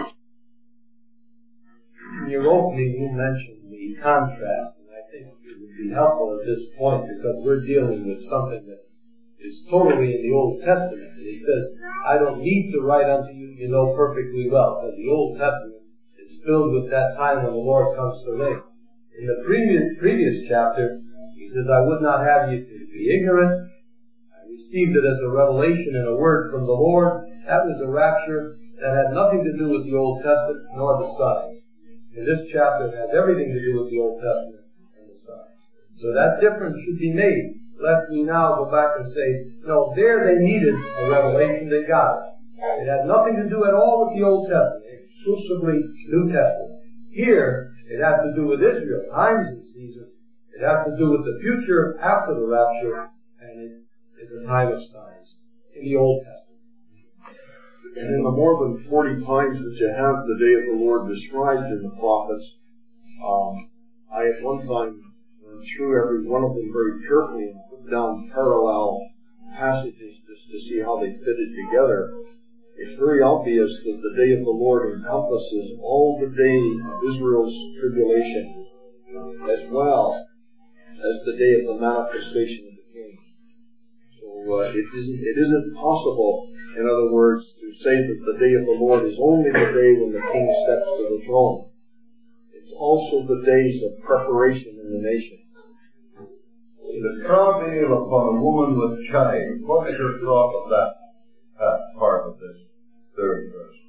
In your opening, you mentioned the contrast, and I think it would be helpful at this point because we're dealing with something that is totally in the Old Testament. And he says, I don't need to write unto you, you know perfectly well, because the Old Testament is filled with that time when the Lord comes to reign. In the previous, previous chapter, he says, I would not have you to be ignorant. I received it as a revelation and a word from the Lord. That was a rapture that had nothing to do with the Old Testament nor the signs. In this chapter, it has everything to do with the Old Testament and the signs. So that difference should be made, lest we now go back and say, no, there they needed a revelation, they got it. It had nothing to do at all with the Old Testament, exclusively New Testament. Here, it has to do with Israel, times and seasons. It has to do with the future after the rapture, and it is a time of signs in the Old Testament. And in the more than forty times that you have the day of the Lord described in the prophets, um, I at one time went through every one of them very carefully and put down parallel passages just to see how they fitted together. It's very obvious that the day of the Lord encompasses all the day of Israel's tribulation, as well as the day of the manifestation of the King. So uh, it isn't it isn't possible, in other words, to say that the day of the Lord is only the day when the King steps to the throne. It's also the days of preparation in the nation. The travail upon a woman with child. What is your thought of that uh, part of this third verse?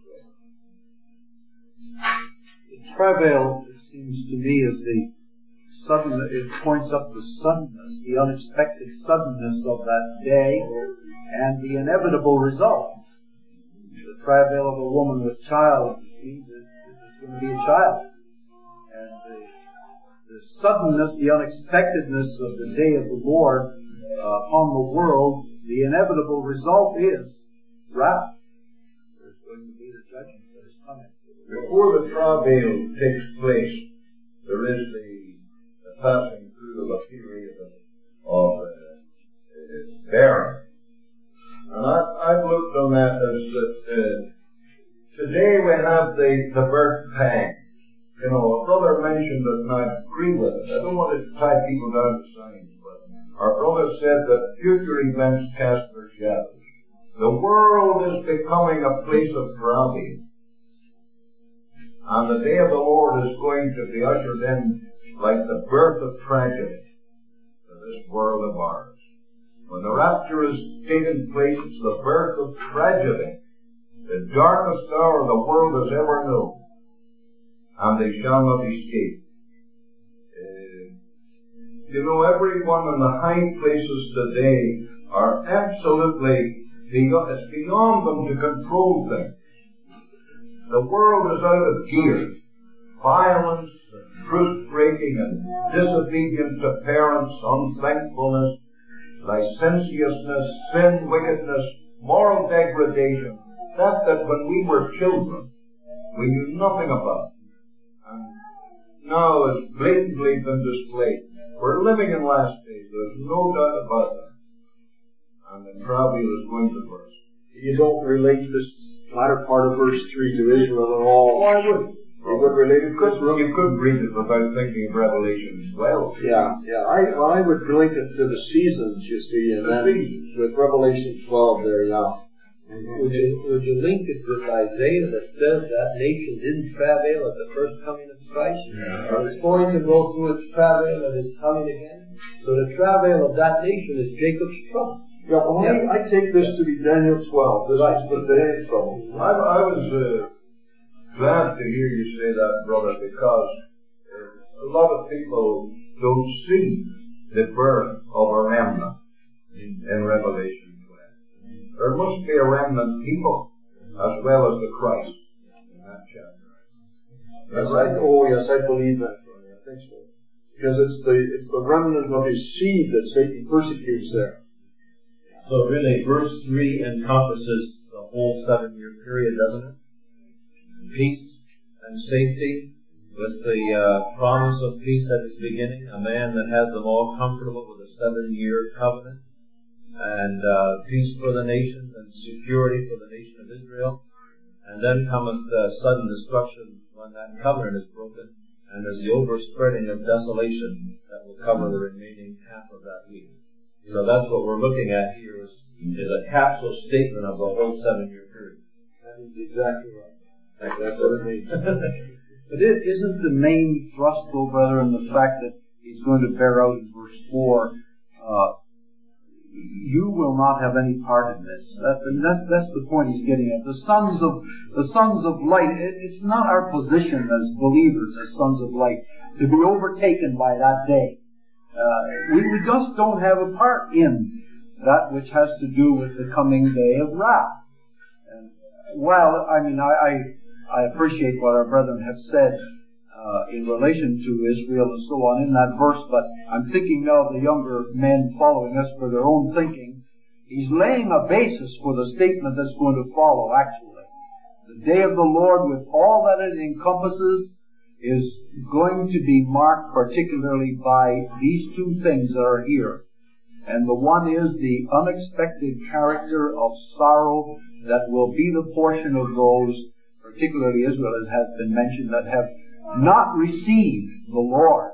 The travail, it seems to me, is the sudden, it points up the suddenness, the unexpected suddenness of that day, and the inevitable result. The travail of a woman with child means that there's going to be a child. And the, the suddenness, the unexpectedness of the day of the Lord uh, upon the world, the inevitable result is wrath. There's going to be the judgment that is coming. Before the travail takes place, there is the passing through of a period of, of uh, bearing. And I, I've looked on that as that uh, today we have the, the birth pang. You know, a brother mentioned it, and I agree with it. I don't want to tie people down to science, but our brother said that future events cast their shadows. The world is becoming a place of travail. And the day of the Lord is going to be ushered in like the birth of tragedy to this world of ours. When the rapture is taking place, it's the birth of tragedy, the darkest hour the world has ever known, and they shall not escape. Uh, you know, everyone in the high places today are absolutely, beyond, it's beyond them to control things. The world is out of gear. Violence, truth-breaking and disobedience to parents, unthankfulness, licentiousness, sin, wickedness, moral degradation, that that when we were children, we knew nothing about. And now it's blatantly been displayed. We're living in last days, there's no doubt about that. And the travail is going to burst. You don't relate this latter part of verse three to Israel at all. Oh, I would. You would relate it. Could, you could read it without thinking of Revelation twelve. Yeah, yeah. I, well, I would relate it to the seasons, you see, and the then seasons. with Revelation twelve there, yeah. Mm-hmm. Would you, would you link it with Isaiah that says that nation didn't travail at the first coming of Christ? Yeah. And it's going to go through its travail and is coming again. So the travail of that nation is Jacob's trouble. Yeah, well, yeah. I, I take this to be Daniel twelve. This right. is the day of trouble. I, I was uh, glad to hear you say that, brother, because uh, a lot of people don't see the birth of a remnant in, in Revelation. There must be a remnant people as well as the Christ in that chapter. Yes, I, oh yes, I believe that. I think so. Because it's the it's the remnant of his seed that Satan persecutes there. So really, verse three encompasses the whole seven-year period, doesn't it? Peace and safety, with the uh, promise of peace at its beginning, a man that has them all comfortable with a seven-year covenant. And uh, peace for the nations and security for the nation of Israel. And then cometh uh, sudden destruction when that covenant is broken, and there's the overspreading of desolation that will cover the remaining half of that week. So that's what we're looking at here is, is a capsule statement of the whole seven-year period. That is exactly right. That's what it means. But it isn't the main thrust, though, brother, in the fact that he's going to bear out in verse four, uh, you will not have any part in this. That, and that's, that's the point he's getting at. The sons of, the sons of light, it, it's not our position as believers, as sons of light, to be overtaken by that day. Uh, we, we just don't have a part in that which has to do with the coming day of wrath. And, well, I mean, I, I, I appreciate what our brethren have said Uh, in relation to Israel and so on in that verse, but I'm thinking now of the younger men following us for their own thinking. He's laying a basis for the statement that's going to follow, actually. The day of the Lord, with all that it encompasses, is going to be marked particularly by these two things that are here. And the one is the unexpected character of sorrow that will be the portion of those, particularly Israel, as has been mentioned, that have not received the Lord,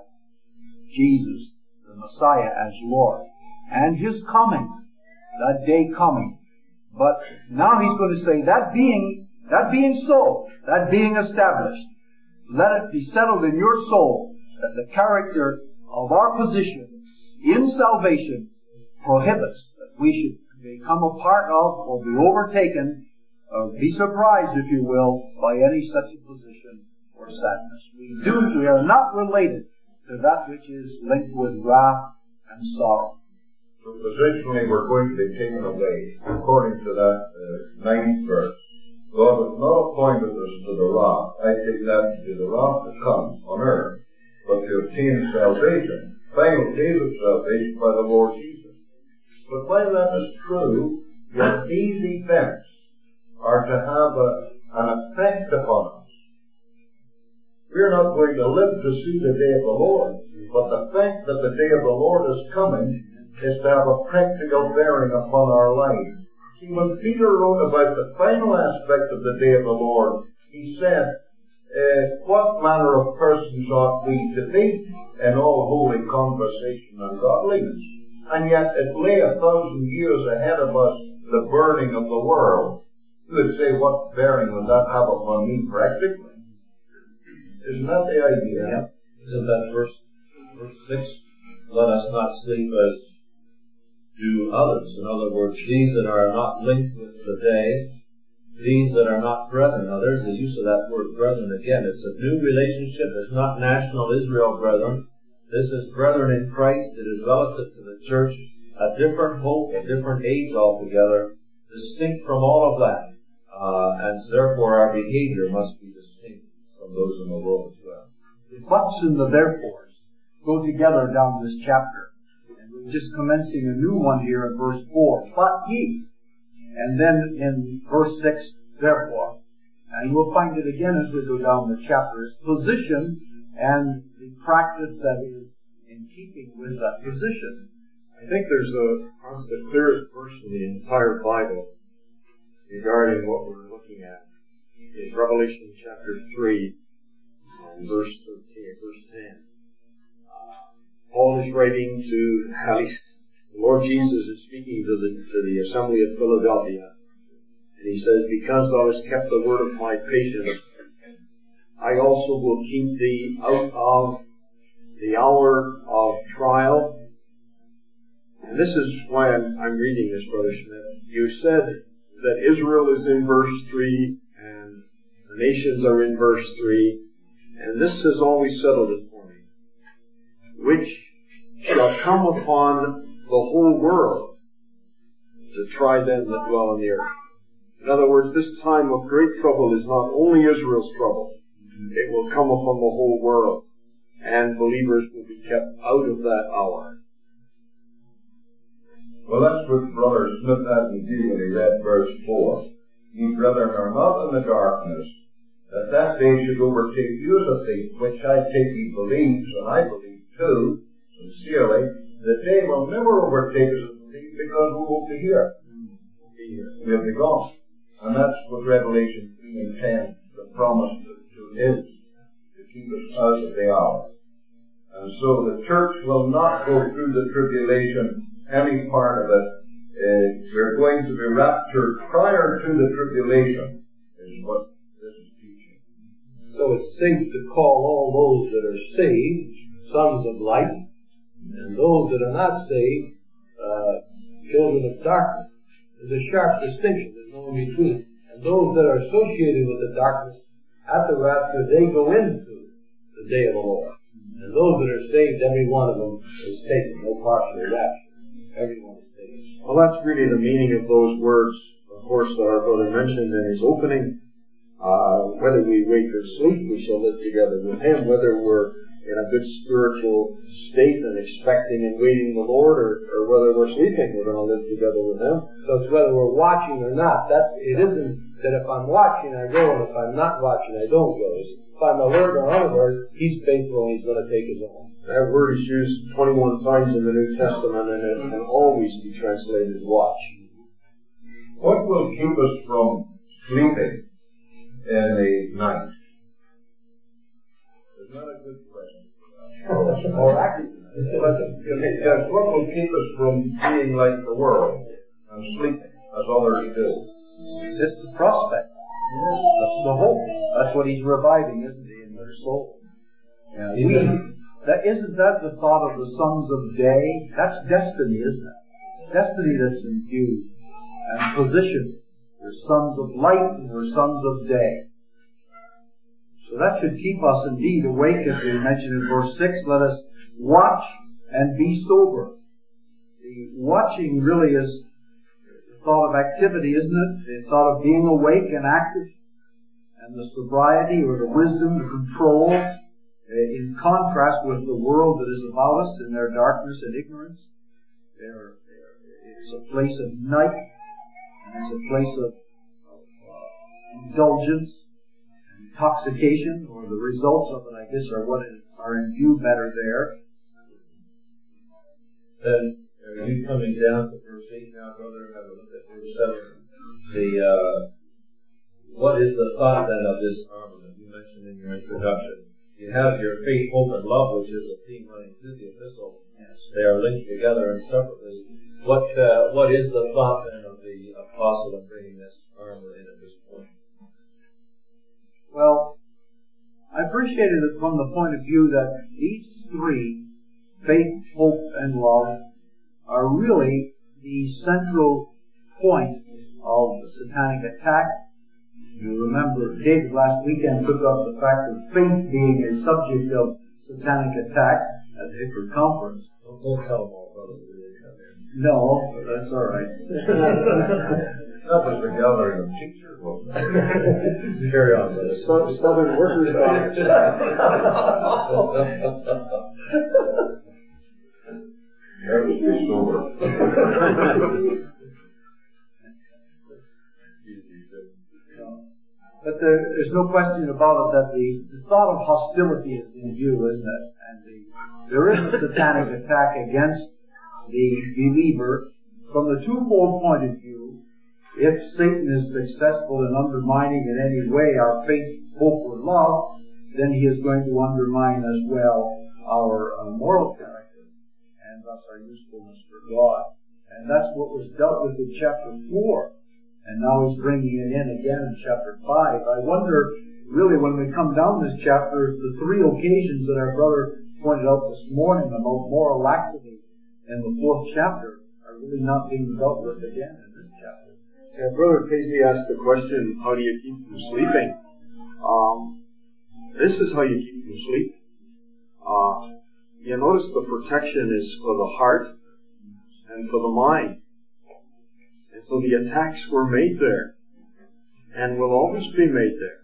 Jesus, the Messiah, as Lord, and His coming, that day coming. But now He's going to say, that being, that being so, that being established, let it be settled in your soul that the character of our position in salvation prohibits that we should become a part of or be overtaken or be surprised, if you will, by any such a position or sadness. We do, we are not related to that which is linked with wrath and sorrow. So positionally we're going to be taken away, according to that uh, ninth verse. God has not appointed us to the wrath. I take that to be the wrath to come on earth, but to obtain salvation, final days of salvation by the Lord Jesus. But while that is true, yet these events are to have a, an effect upon us. We're not going to live to see the day of the Lord, but the fact that the day of the Lord is coming is to have a practical bearing upon our life. See, when Peter wrote about the final aspect of the day of the Lord, he said, uh, what manner of persons ought we to be in all holy conversation and godliness? And yet it lay a thousand years ahead of us, the burning of the world. You would say, what bearing would that have upon me practically? Isn't that the idea? Yeah. Isn't that verse, verse six? Let us not sleep as do others. In other words, these that are not linked with the day, these that are not brethren. Now there's the use of that word brethren again. It's a new relationship. It's not national Israel brethren. This is brethren in Christ. It is relative to the church. A different hope, a different age altogether, distinct from all of that. Uh, and therefore our behavior must be distinct from those in the world as well. The buts and the therefores go together down this chapter. And we're just commencing a new one here in verse four. But ye. And then in verse six, therefore. And we'll find it again as we go down the chapter. It's position and the practice that is in keeping with that position. I think there's a, perhaps the clearest verse in the entire Bible regarding what we're looking at. In Revelation chapter three, and verse thirteen, verse ten. Uh, Paul is writing to, at least, the Lord Jesus is speaking to the, to the assembly of Philadelphia. he says, because thou hast kept the word of my patience, I also will keep thee out of the hour of trial. And this is why I'm, I'm reading this, Brother Schmidt. You said that Israel is in verse three, and the nations are in verse three, and this has always settled it for me. Which shall come upon the whole world to try them that dwell on the earth. In other words, this time of great trouble is not only Israel's trouble, it will come upon the whole world, and believers will be kept out of that hour. Well, that's what Brother Smith had in view when he read verse four. Ye brethren are not in the darkness, that that day should overtake you as a thief, which I take ye believes, and I believe too, sincerely. The day will never overtake us as a thief, because we won't be here. We'll be here. We'll be gone. And that's what Revelation three and ten, the promise to is, to keep us out of the hour. And so the church will not go through the tribulation, any part of it. Uh, we're going to be raptured prior to the tribulation, is what this is teaching. So it's safe to call all those that are saved sons of light, and those that are not saved, uh, children of darkness. There's a sharp distinction. There's no in between. And those that are associated with the darkness, at the rapture, they go into the day of the Lord. And those that are saved, every one of them is taken. No partial rapture. Everyone is saved. Well, that's really the meaning of those words, of course, that our brother mentioned in his opening. Uh, whether we wake or sleep, we shall live together with him. Whether we're in a good spiritual state and expecting and waiting the Lord, or, or whether we're sleeping, we're going to live together with him. So it's whether we're watching or not. That it isn't that if I'm watching, I go, and if I'm not watching, I don't go. If I'm alert or unalert, he's faithful and he's going to take his own. That word is used twenty-one times in the New Testament, and it can always be translated watch. What will keep us from sleeping in the night? It's not a good question. Or acting. Yes, what will keep us from being like the world and sleeping as others do? It's the prospect. That's the hope. That's what he's reviving, isn't he, in their soul? Yeah, we, that, isn't that the thought of the sons of day? That's destiny, isn't it? It's destiny that's infused and positioned. We're sons of light and we're sons of day. So that should keep us indeed awake, as we mentioned in verse six. Let us watch and be sober. The watching really is the thought of activity, isn't it? The thought of being awake and active. And the sobriety or the wisdom, the control, uh, in contrast with the world that is about us in their darkness and ignorance. They're, they're, it's a place of night, and it's a place of, of uh, indulgence, intoxication, or the results of it, I guess, are what is, are in view better there. Then, are you coming down to verse eight now, brother? Have a look at verse seven. The, uh, what is the thought then of this armament? You mentioned in your introduction. You have your faith, hope, and love, which is a theme running through the epistle. Yes. They are linked together and separately. What, uh, what is the thought then of the apostle in bringing this armor in at this point? Well, I appreciated it from the point of view that these three, faith, hope, and love, are really the central point of the satanic attack. You remember David last weekend took up the fact of faith being a subject of satanic attack at the Hickory Conference. Don't, don't tell them all, brother. No, that's all right. That was the gathering of teachers, wasn't it? Carry on, brother. So, Southern Workers Conference. That was be sober. But there, there's no question about it that the, the thought of hostility is in view, isn't it? And the, there is a satanic attack against the believer from the twofold point of view. If Satan is successful in undermining in any way our faith, hope, or love, then he is going to undermine as well our uh, moral character and thus our usefulness for God. And that's what was dealt with in chapter four. And now he's bringing it in again in chapter five. I wonder, really, when we come down this chapter, the three occasions that our brother pointed out this morning about moral laxity in the fourth chapter are really not being dealt with again in this chapter. Yeah, Brother Casey asked the question, how do you keep from sleeping? Um, this is how you keep from sleeping. Uh, you notice the protection is for the heart and for the mind. And so the attacks were made there and will always be made there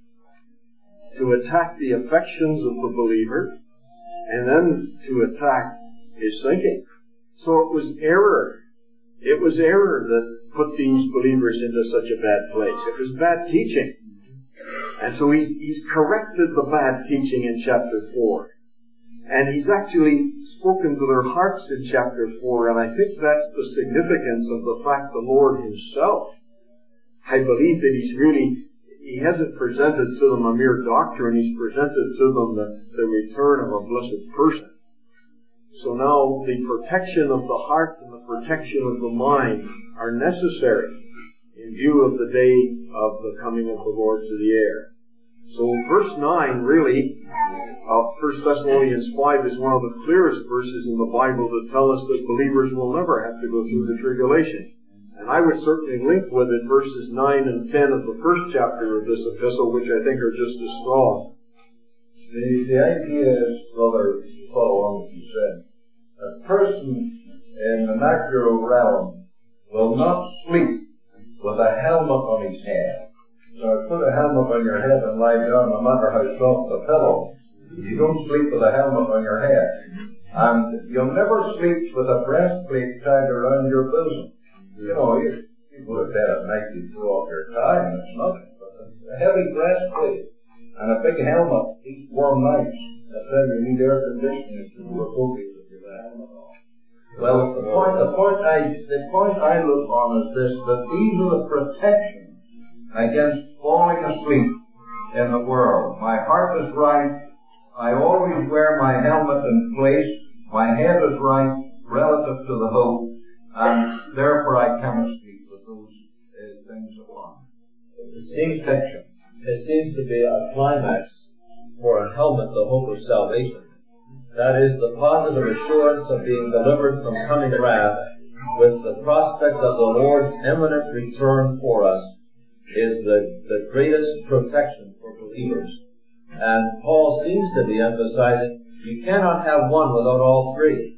to attack the affections of the believer and then to attack his thinking. So it was error. It was error that put these believers into such a bad place. It was bad teaching. And so he's, he's corrected the bad teaching in chapter four. And he's actually spoken to their hearts in chapter four, and I think that's the significance of the fact the Lord himself, I believe that he's really, he hasn't presented to them a mere doctrine, he's presented to them the, the return of a blessed person. So now the protection of the heart and the protection of the mind are necessary in view of the day of the coming of the Lord to the air. So verse nine really of First Thessalonians five is one of the clearest verses in the Bible that tell us that believers will never have to go through the tribulation. And I would certainly link with it verses nine and ten of the first chapter of this epistle, which I think are just as strong. The, the idea is, Brother, to follow on what you said, a person in the natural realm will not sleep with a helmet on his head. So put a helmet on your head and lie down, no matter how soft the pillow. You don't sleep with a helmet on your head. And you'll never sleep with a breastplate tied around your bosom. You know, you, you go to bed at night, you throw off your tie, and it's nothing. But a heavy breastplate and a big helmet keeps warm nights. That's why you need air conditioning to do a focus with your helmet on. Well, the point, the point I, the point I look on is this, that even the protection against falling asleep in the world. My heart is right. I always wear my helmet in place. My head is right relative to the hope, and therefore I cannot sleep with those uh, things along. It seems fiction. It seems to be a climax for a helmet, the hope of salvation. That is the positive assurance of being delivered from coming wrath, with the prospect of the Lord's imminent return for us, is the, the greatest protection for believers. And Paul seems to be emphasizing you cannot have one without all three.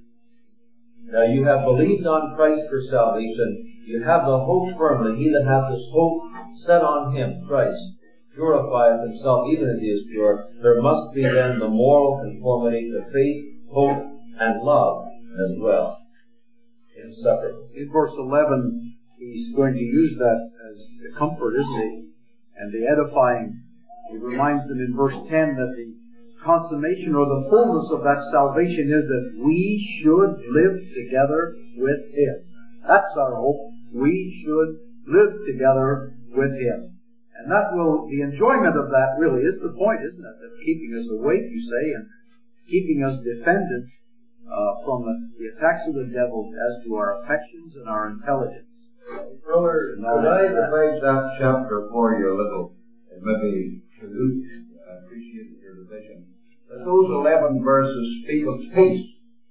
Now you have believed on Christ for salvation. You have the hope firmly. He that hath this hope set on him, Christ, purifieth himself even as he is pure. There must be then the moral conformity to faith, hope, and love as well. Inseparable. In verse eleven, he's going to use that as the comfort, isn't he? And the edifying. He reminds them in verse ten that the consummation or the fullness of that salvation is that we should live together with him. That's our hope. We should live together with him. And that will, the enjoyment of that really is the point, isn't it? That's keeping us awake, you say, and keeping us defended uh, from the, the attacks of the devil as to our affections and our intelligence. Brother, could I divide that chapter for you a little? Maybe to I appreciate your division. But those eleven verses speak of peace.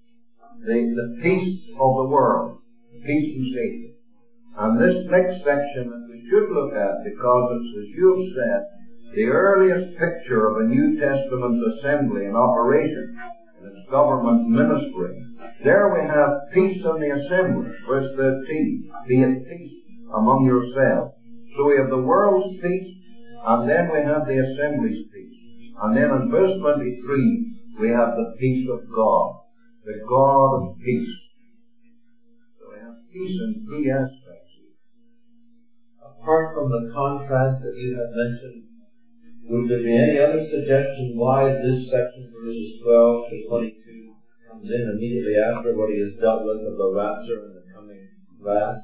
The, the peace of the world. Peace and safety. And this next section that we should look at, because it's, as you have said, the earliest picture of a New Testament assembly in operation, in its government ministry. There we have peace in the assembly, verse thirteen. Be at peace among yourselves. So we have the world's peace, and then we have the assembly's peace. And then in verse twenty-three, we have the peace of God, the God of peace. So we have peace in three aspects. Apart from the contrast that you have mentioned, would there be any other suggestion why this section, verses twelve to twenty-two, comes in immediately after what he has dealt with of the rapture and the coming wrath?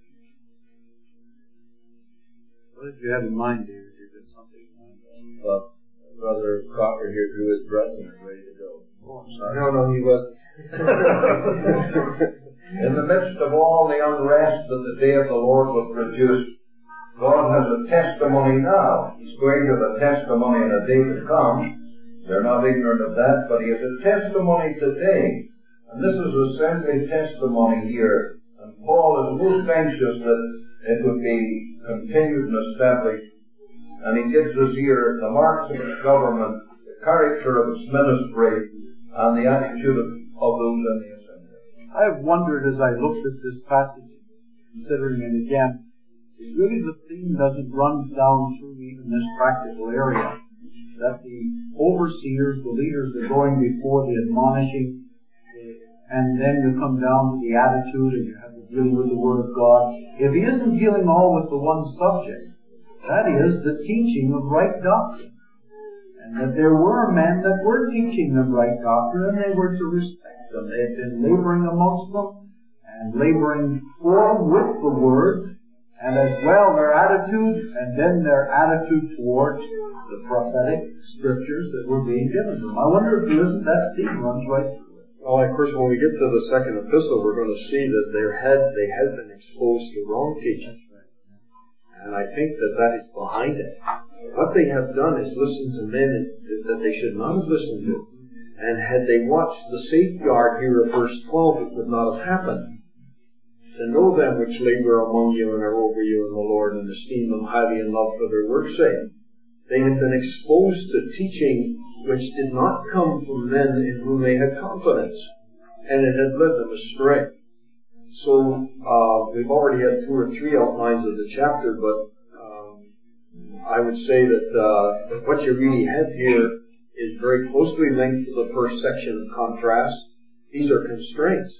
What did you have in mind, David? You did something. Well, Brother Crocker here drew his breath and is ready to go. Oh, I'm sorry. No, no, he wasn't. In the midst of all the unrest that the day of the Lord will produce, God has a testimony now. He's going to have a testimony in a day to come. They're not ignorant of that, but he has a testimony today. And this is essentially testimony here. And Paul is most anxious that it would be continued and established. And he gives us here the marks of its government, the character of its ministry, and the attitude of, of those in the assembly. I have wondered as I looked at this passage, considering it again, if really the theme doesn't run down through even this practical area, that the overseers, the leaders, are going before the admonishing, and then you come down to the attitude and you have to deal with the Word of God. If he isn't dealing all with the one subject, that is the teaching of right doctrine. And that there were men that were teaching them right doctrine, and they were to respect them. They had been laboring amongst them, and laboring for them with the Word, and as well their attitude, and then their attitude towards the prophetic scriptures that were being given them. I wonder if there isn't that theme runs right through it. Well, of course, when we get to the second epistle, we're going to see that there had, they had been exposed to wrong teaching. And I think that that is behind it. What they have done is listened to men that they should not have listened to. And had they watched the safeguard here of verse twelve, it would not have happened. To know them which labor among you and are over you in the Lord, and esteem them highly in love for their work's sake. They had been exposed to teaching which did not come from men in whom they had confidence. And it had led them astray. So, uh, we've already had two or three outlines of the chapter, but um, I would say that uh, what you really have here is very closely linked to the first section of contrast. These are constraints.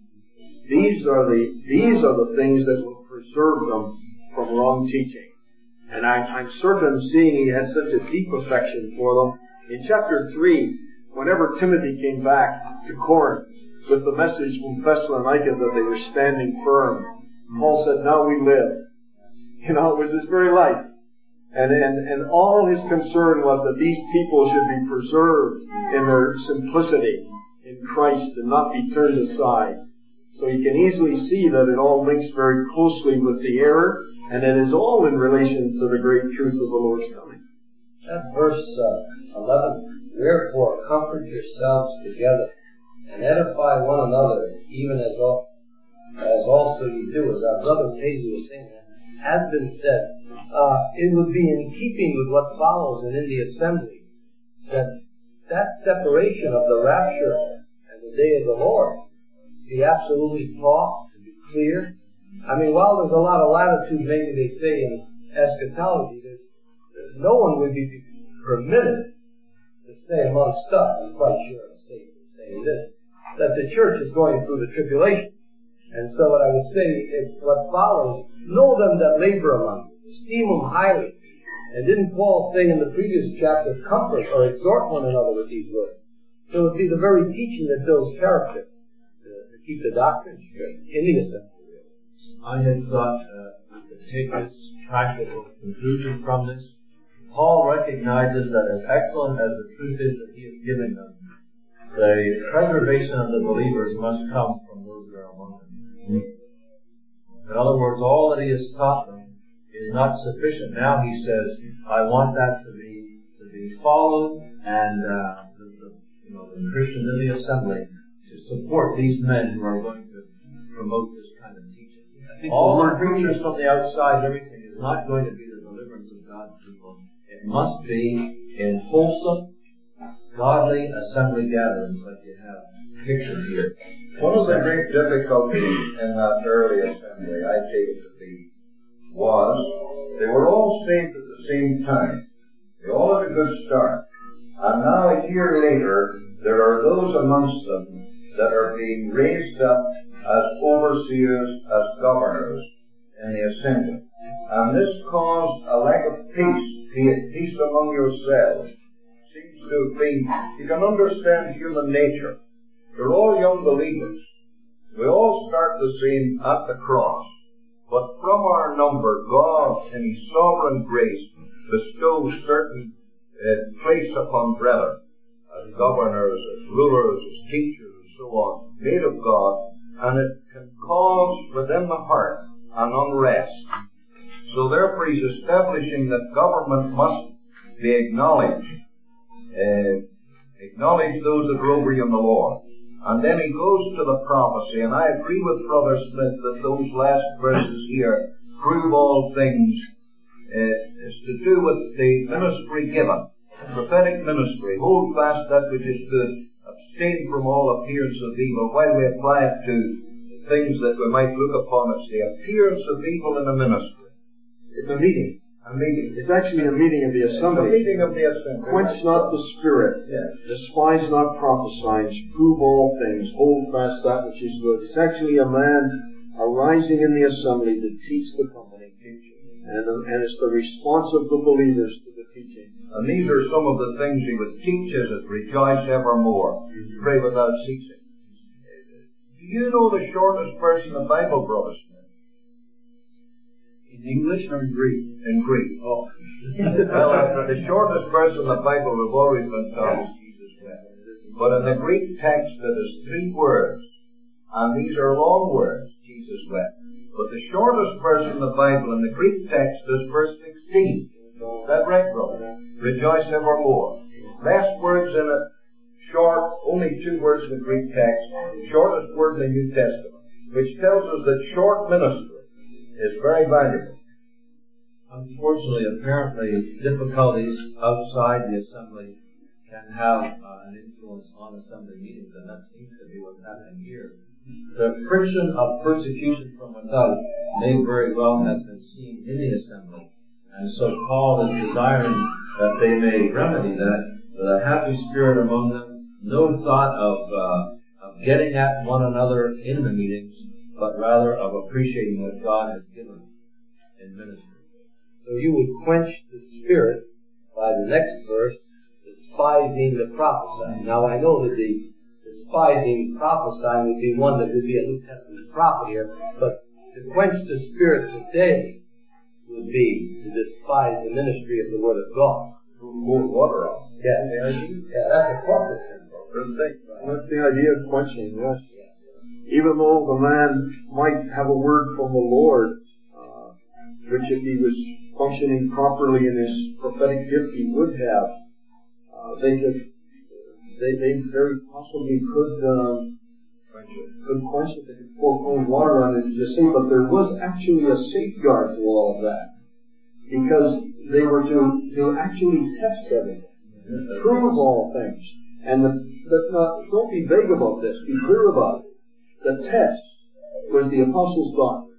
These are the these are the things that will preserve them from wrong teaching. And I, I'm certain, seeing he had such a deep affection for them, in chapter three, whenever Timothy came back to Corinth, with the message from Thessalonica that they were standing firm, Paul said, now we live. You know, it was his very life. And, and, and all his concern was that these people should be preserved in their simplicity in Christ and not be turned aside. So you can easily see that it all links very closely with the error, and it is all in relation to the great truth of the Lord's coming. That verse uh, eleven, wherefore comfort yourselves together and edify one another, even as, al- as also you do, as our brother Casey was saying, has been said. Uh, it would be in keeping with what follows and in the assembly, that that separation of the rapture and the day of the Lord be absolutely taught, to be clear. I mean, while there's a lot of latitude, maybe they say in eschatology, there's, there's no one would be permitted to say amongst us, I'm quite sure I'm saying this, that the church is going through the tribulation. And so what I would say is what follows, know them that labor among you, esteem them highly. And didn't Paul say in the previous chapter, comfort or exhort one another with these words? So it would be the very teaching that builds character, to, to keep the doctrine straight in the assembly. I had thought uh, we could take this practical conclusion from this. Paul recognizes that as excellent as the truth is that he is giving them, the preservation of the believers must come from those that are among them. In other words, all that he has taught them is not sufficient. Now he says, I want that to be to be followed, and uh, the, the, you know, the Christians in the assembly to support these men who are going to promote this kind of teaching. All the preachers from the outside, everything is not going to be the deliverance of God's people. It must be in wholesome, godly assembly gatherings like you have pictured here. One of the great difficulties in that early assembly, I take it to be, was they were all saved at the same time. They all had a good start. And now a year later, there are those amongst them that are being raised up as overseers, as governors in the assembly. And this caused a lack of peace, be it peace among yourselves. Seems to be, you can understand human nature. They're all young believers. We all start the same at the cross. But from our number, God, in His sovereign grace, bestows certain uh, place upon brethren, as governors, as rulers, as teachers, and so on, made of God, and it can cause within the heart an unrest. So therefore he's establishing that government must be acknowledged. Uh, acknowledge those that are over you in the Lord. And then he goes to the prophecy, and I agree with Brother Smith that those last verses here, prove all things, uh, is to do with the ministry given, prophetic ministry. Hold fast that which is good, abstain from all appearance of evil, while we apply it to things that we might look upon as the appearance of evil in the ministry. It's a meeting. A meeting. It's actually a meeting of the assembly. A meeting of the assembly. Quench not the spirit. Yes. Despise not prophesying. Prove all things. Hold fast that which is good. It's actually a man arising in the assembly to teach the company. And, and it's the response of the believers to the teaching. And these are some of the things he would teach us at Rejoice Evermore. Mm-hmm. Pray without ceasing. Do you know the shortest verse in the Bible, Brother Smith? In English or in Greek? In Greek. Oh. Well, uh, the shortest verse in the Bible we've always been taught is Jesus wept. But in the Greek text it is three words. And these are long words, Jesus wept. But the shortest verse in the Bible in the Greek text is verse sixteen. Is that right, brother? Rejoice evermore. Last words in it, short, only two words in the Greek text, the shortest word in the New Testament, which tells us that short ministry is very valuable. Unfortunately, apparently, difficulties outside the assembly can have uh, an influence on assembly meetings, and that seems to be what's happening here. The friction of persecution from without may very well have been seen in the assembly, and so Paul is desiring that they may remedy that with a happy spirit among them, no thought of, uh, of getting at one another in the meetings, but rather of appreciating what God has given in ministry. So you would quench the spirit by the next verse, despising the prophesying. Now I know that the despising prophesying would be one that would be a New Testament prophet here, but to quench the spirit today would be to despise the ministry of the Word of God. Pour water on. Yeah, yeah, that's a corporate thing. That's the idea of quenching, yes. Even though the man might have a word from the Lord, uh, which if he was functioning properly in his prophetic gift he would have, uh, they could, they, they very possibly could, uh, could quench it. They could pour cold water on it, as you say, but there was actually a safeguard to all of that. Because they were to, to actually test everything. Prove all things. And the, the, not, don't be vague about this, be clear about it. The test was the apostles' doctrine.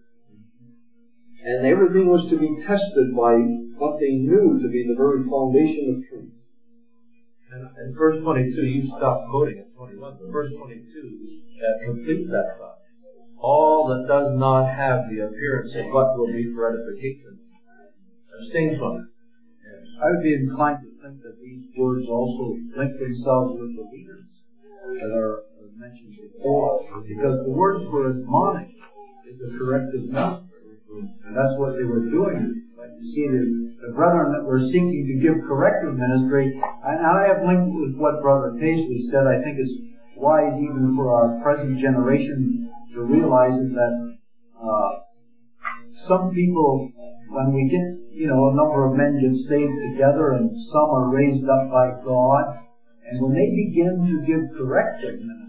And everything was to be tested by what they knew to be the very foundation of truth. And in verse twenty-two, you stopped quoting at twenty-one, but verse twenty-two uh, completes that thought. All that does not have the appearance of what will be for edification abstain from it. Yes. I would be inclined to think that these words also link themselves with the leaders that are mentioned before, because the words were admonished is a corrective ministry, and that's what they were doing. Like you see, the, the brethren that were seeking to give corrective ministry, and I have linked with what Brother Paisley said. I think it's wise even for our present generation to realize is that uh, some people, when we get, you know, a number of men get saved together, and some are raised up by God, and when they begin to give corrective ministry,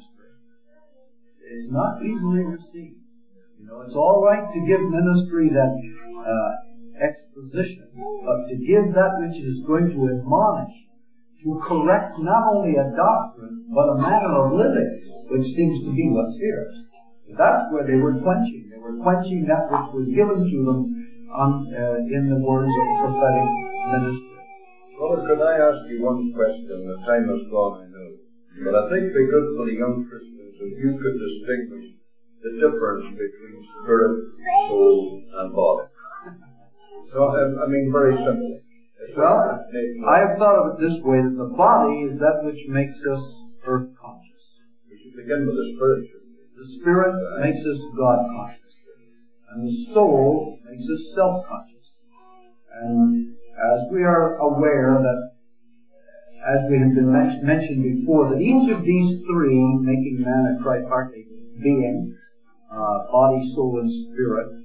it's not easily received. You know, it's all right to give ministry that uh, exposition, but to give that which is going to admonish, to correct not only a doctrine, but a manner of living, which seems to be what's here. That's where they were quenching. They were quenching that which was given to them on, uh, in the words of the prophetic ministry. Brother, could I ask you one question? The time has gone, I know. But I think it'd be good for the young Christians if you could distinguish the difference between spirit, soul, and body. So, I mean, very simply. Well, I have thought of it this way, that the body is that which makes us earth conscious. We should begin with the spirit. The spirit makes us God conscious. And the soul makes us self-conscious. And as we are aware that, as we have been men- mentioned before, that each of these three, making man a tripartite being, uh, body, soul, and spirit,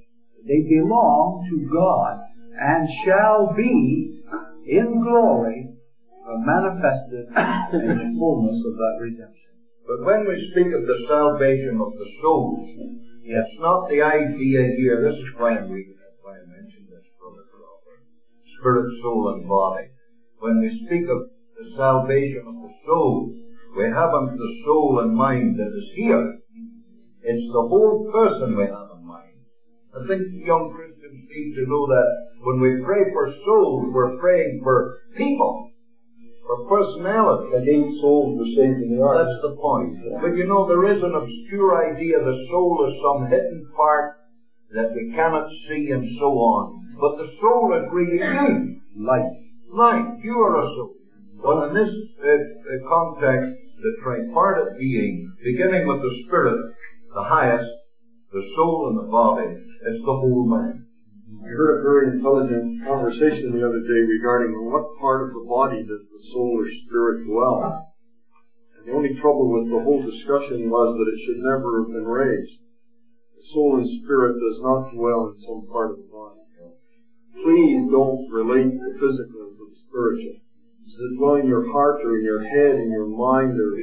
They belong to God and shall be in glory uh, manifested in the fullness of that redemption. But when we speak of the salvation of the soul, Yes. it's not the idea here. This is why I'm reading it, why I mentioned this, Brother Crawford. Spirit, soul, and body. When we speak of the salvation of the soul, we haven't the soul and mind that is here. It's the whole person we have in mind. I think young Christians need to know that when we pray for souls, we're praying for people, for personality. Again, souls were saved in the ark. That's the point. But you know, there is an obscure idea the soul is some hidden part that we cannot see and so on. But the soul is really you. Life. Life. You are a soul. Well, in this uh, uh, context, the tripartite being, beginning with the spirit, the highest, the soul and the body, it's the whole man. We heard a very intelligent conversation the other day regarding what part of the body does the soul or spirit dwell. And the only trouble with the whole discussion was that it should never have been raised. The soul and spirit does not dwell in some part of the body. Please don't relate the physical to the spiritual. Does it dwell in your heart or in your head, in your mind? Or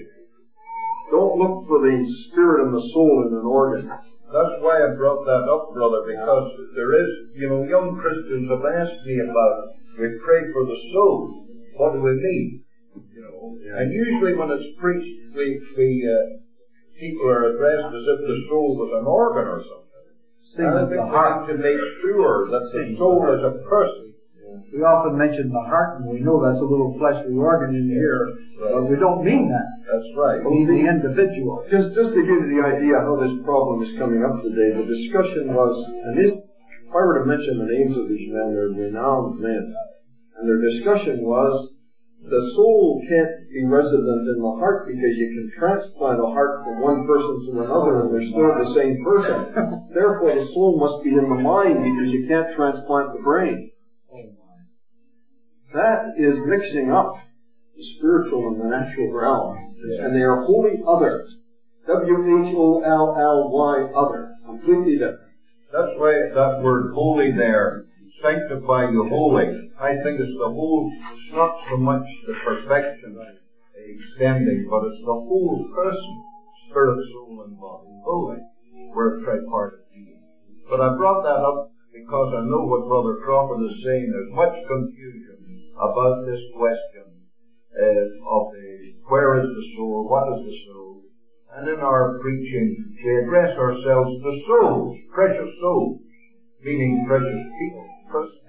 don't look for the spirit and the soul in an organ. That's why I brought that up, brother, because there is, you know, young Christians have asked me about it. We pray for the soul. What do we mean? You know, yeah. And usually when it's preached, we, we uh, people are addressed as if the soul was an organ or something. Same and I as think the we heart. need to make sure that the soul is a person. We often mention the heart, and we know that's a little fleshly organ in here, right. But we don't mean that. That's right. We mean the individual. Just, just to give you the idea how this problem is coming up today, the discussion was, and this, if I were to mention the names of these men, they're renowned men, and their discussion was, the soul can't be resident in the heart because you can transplant a heart from one person to another and they're still the same person. Therefore, the soul must be in the mind because you can't transplant the brain. That is mixing up the spiritual and the natural realm. Yeah. And they are wholly other. W H O L L Y, other. Completely different. That's why that word holy there, sanctify you holy. I think it's the whole, it's not so much the perfection extending, but it's the whole person, spirit, soul, and body. Holy. We're a tripartite being. But I brought that up because I know what Brother Crawford is saying. There's much confusion about this question uh, of the where is the soul, what is the soul, and in our preaching we address ourselves to souls, precious souls, meaning precious people, precious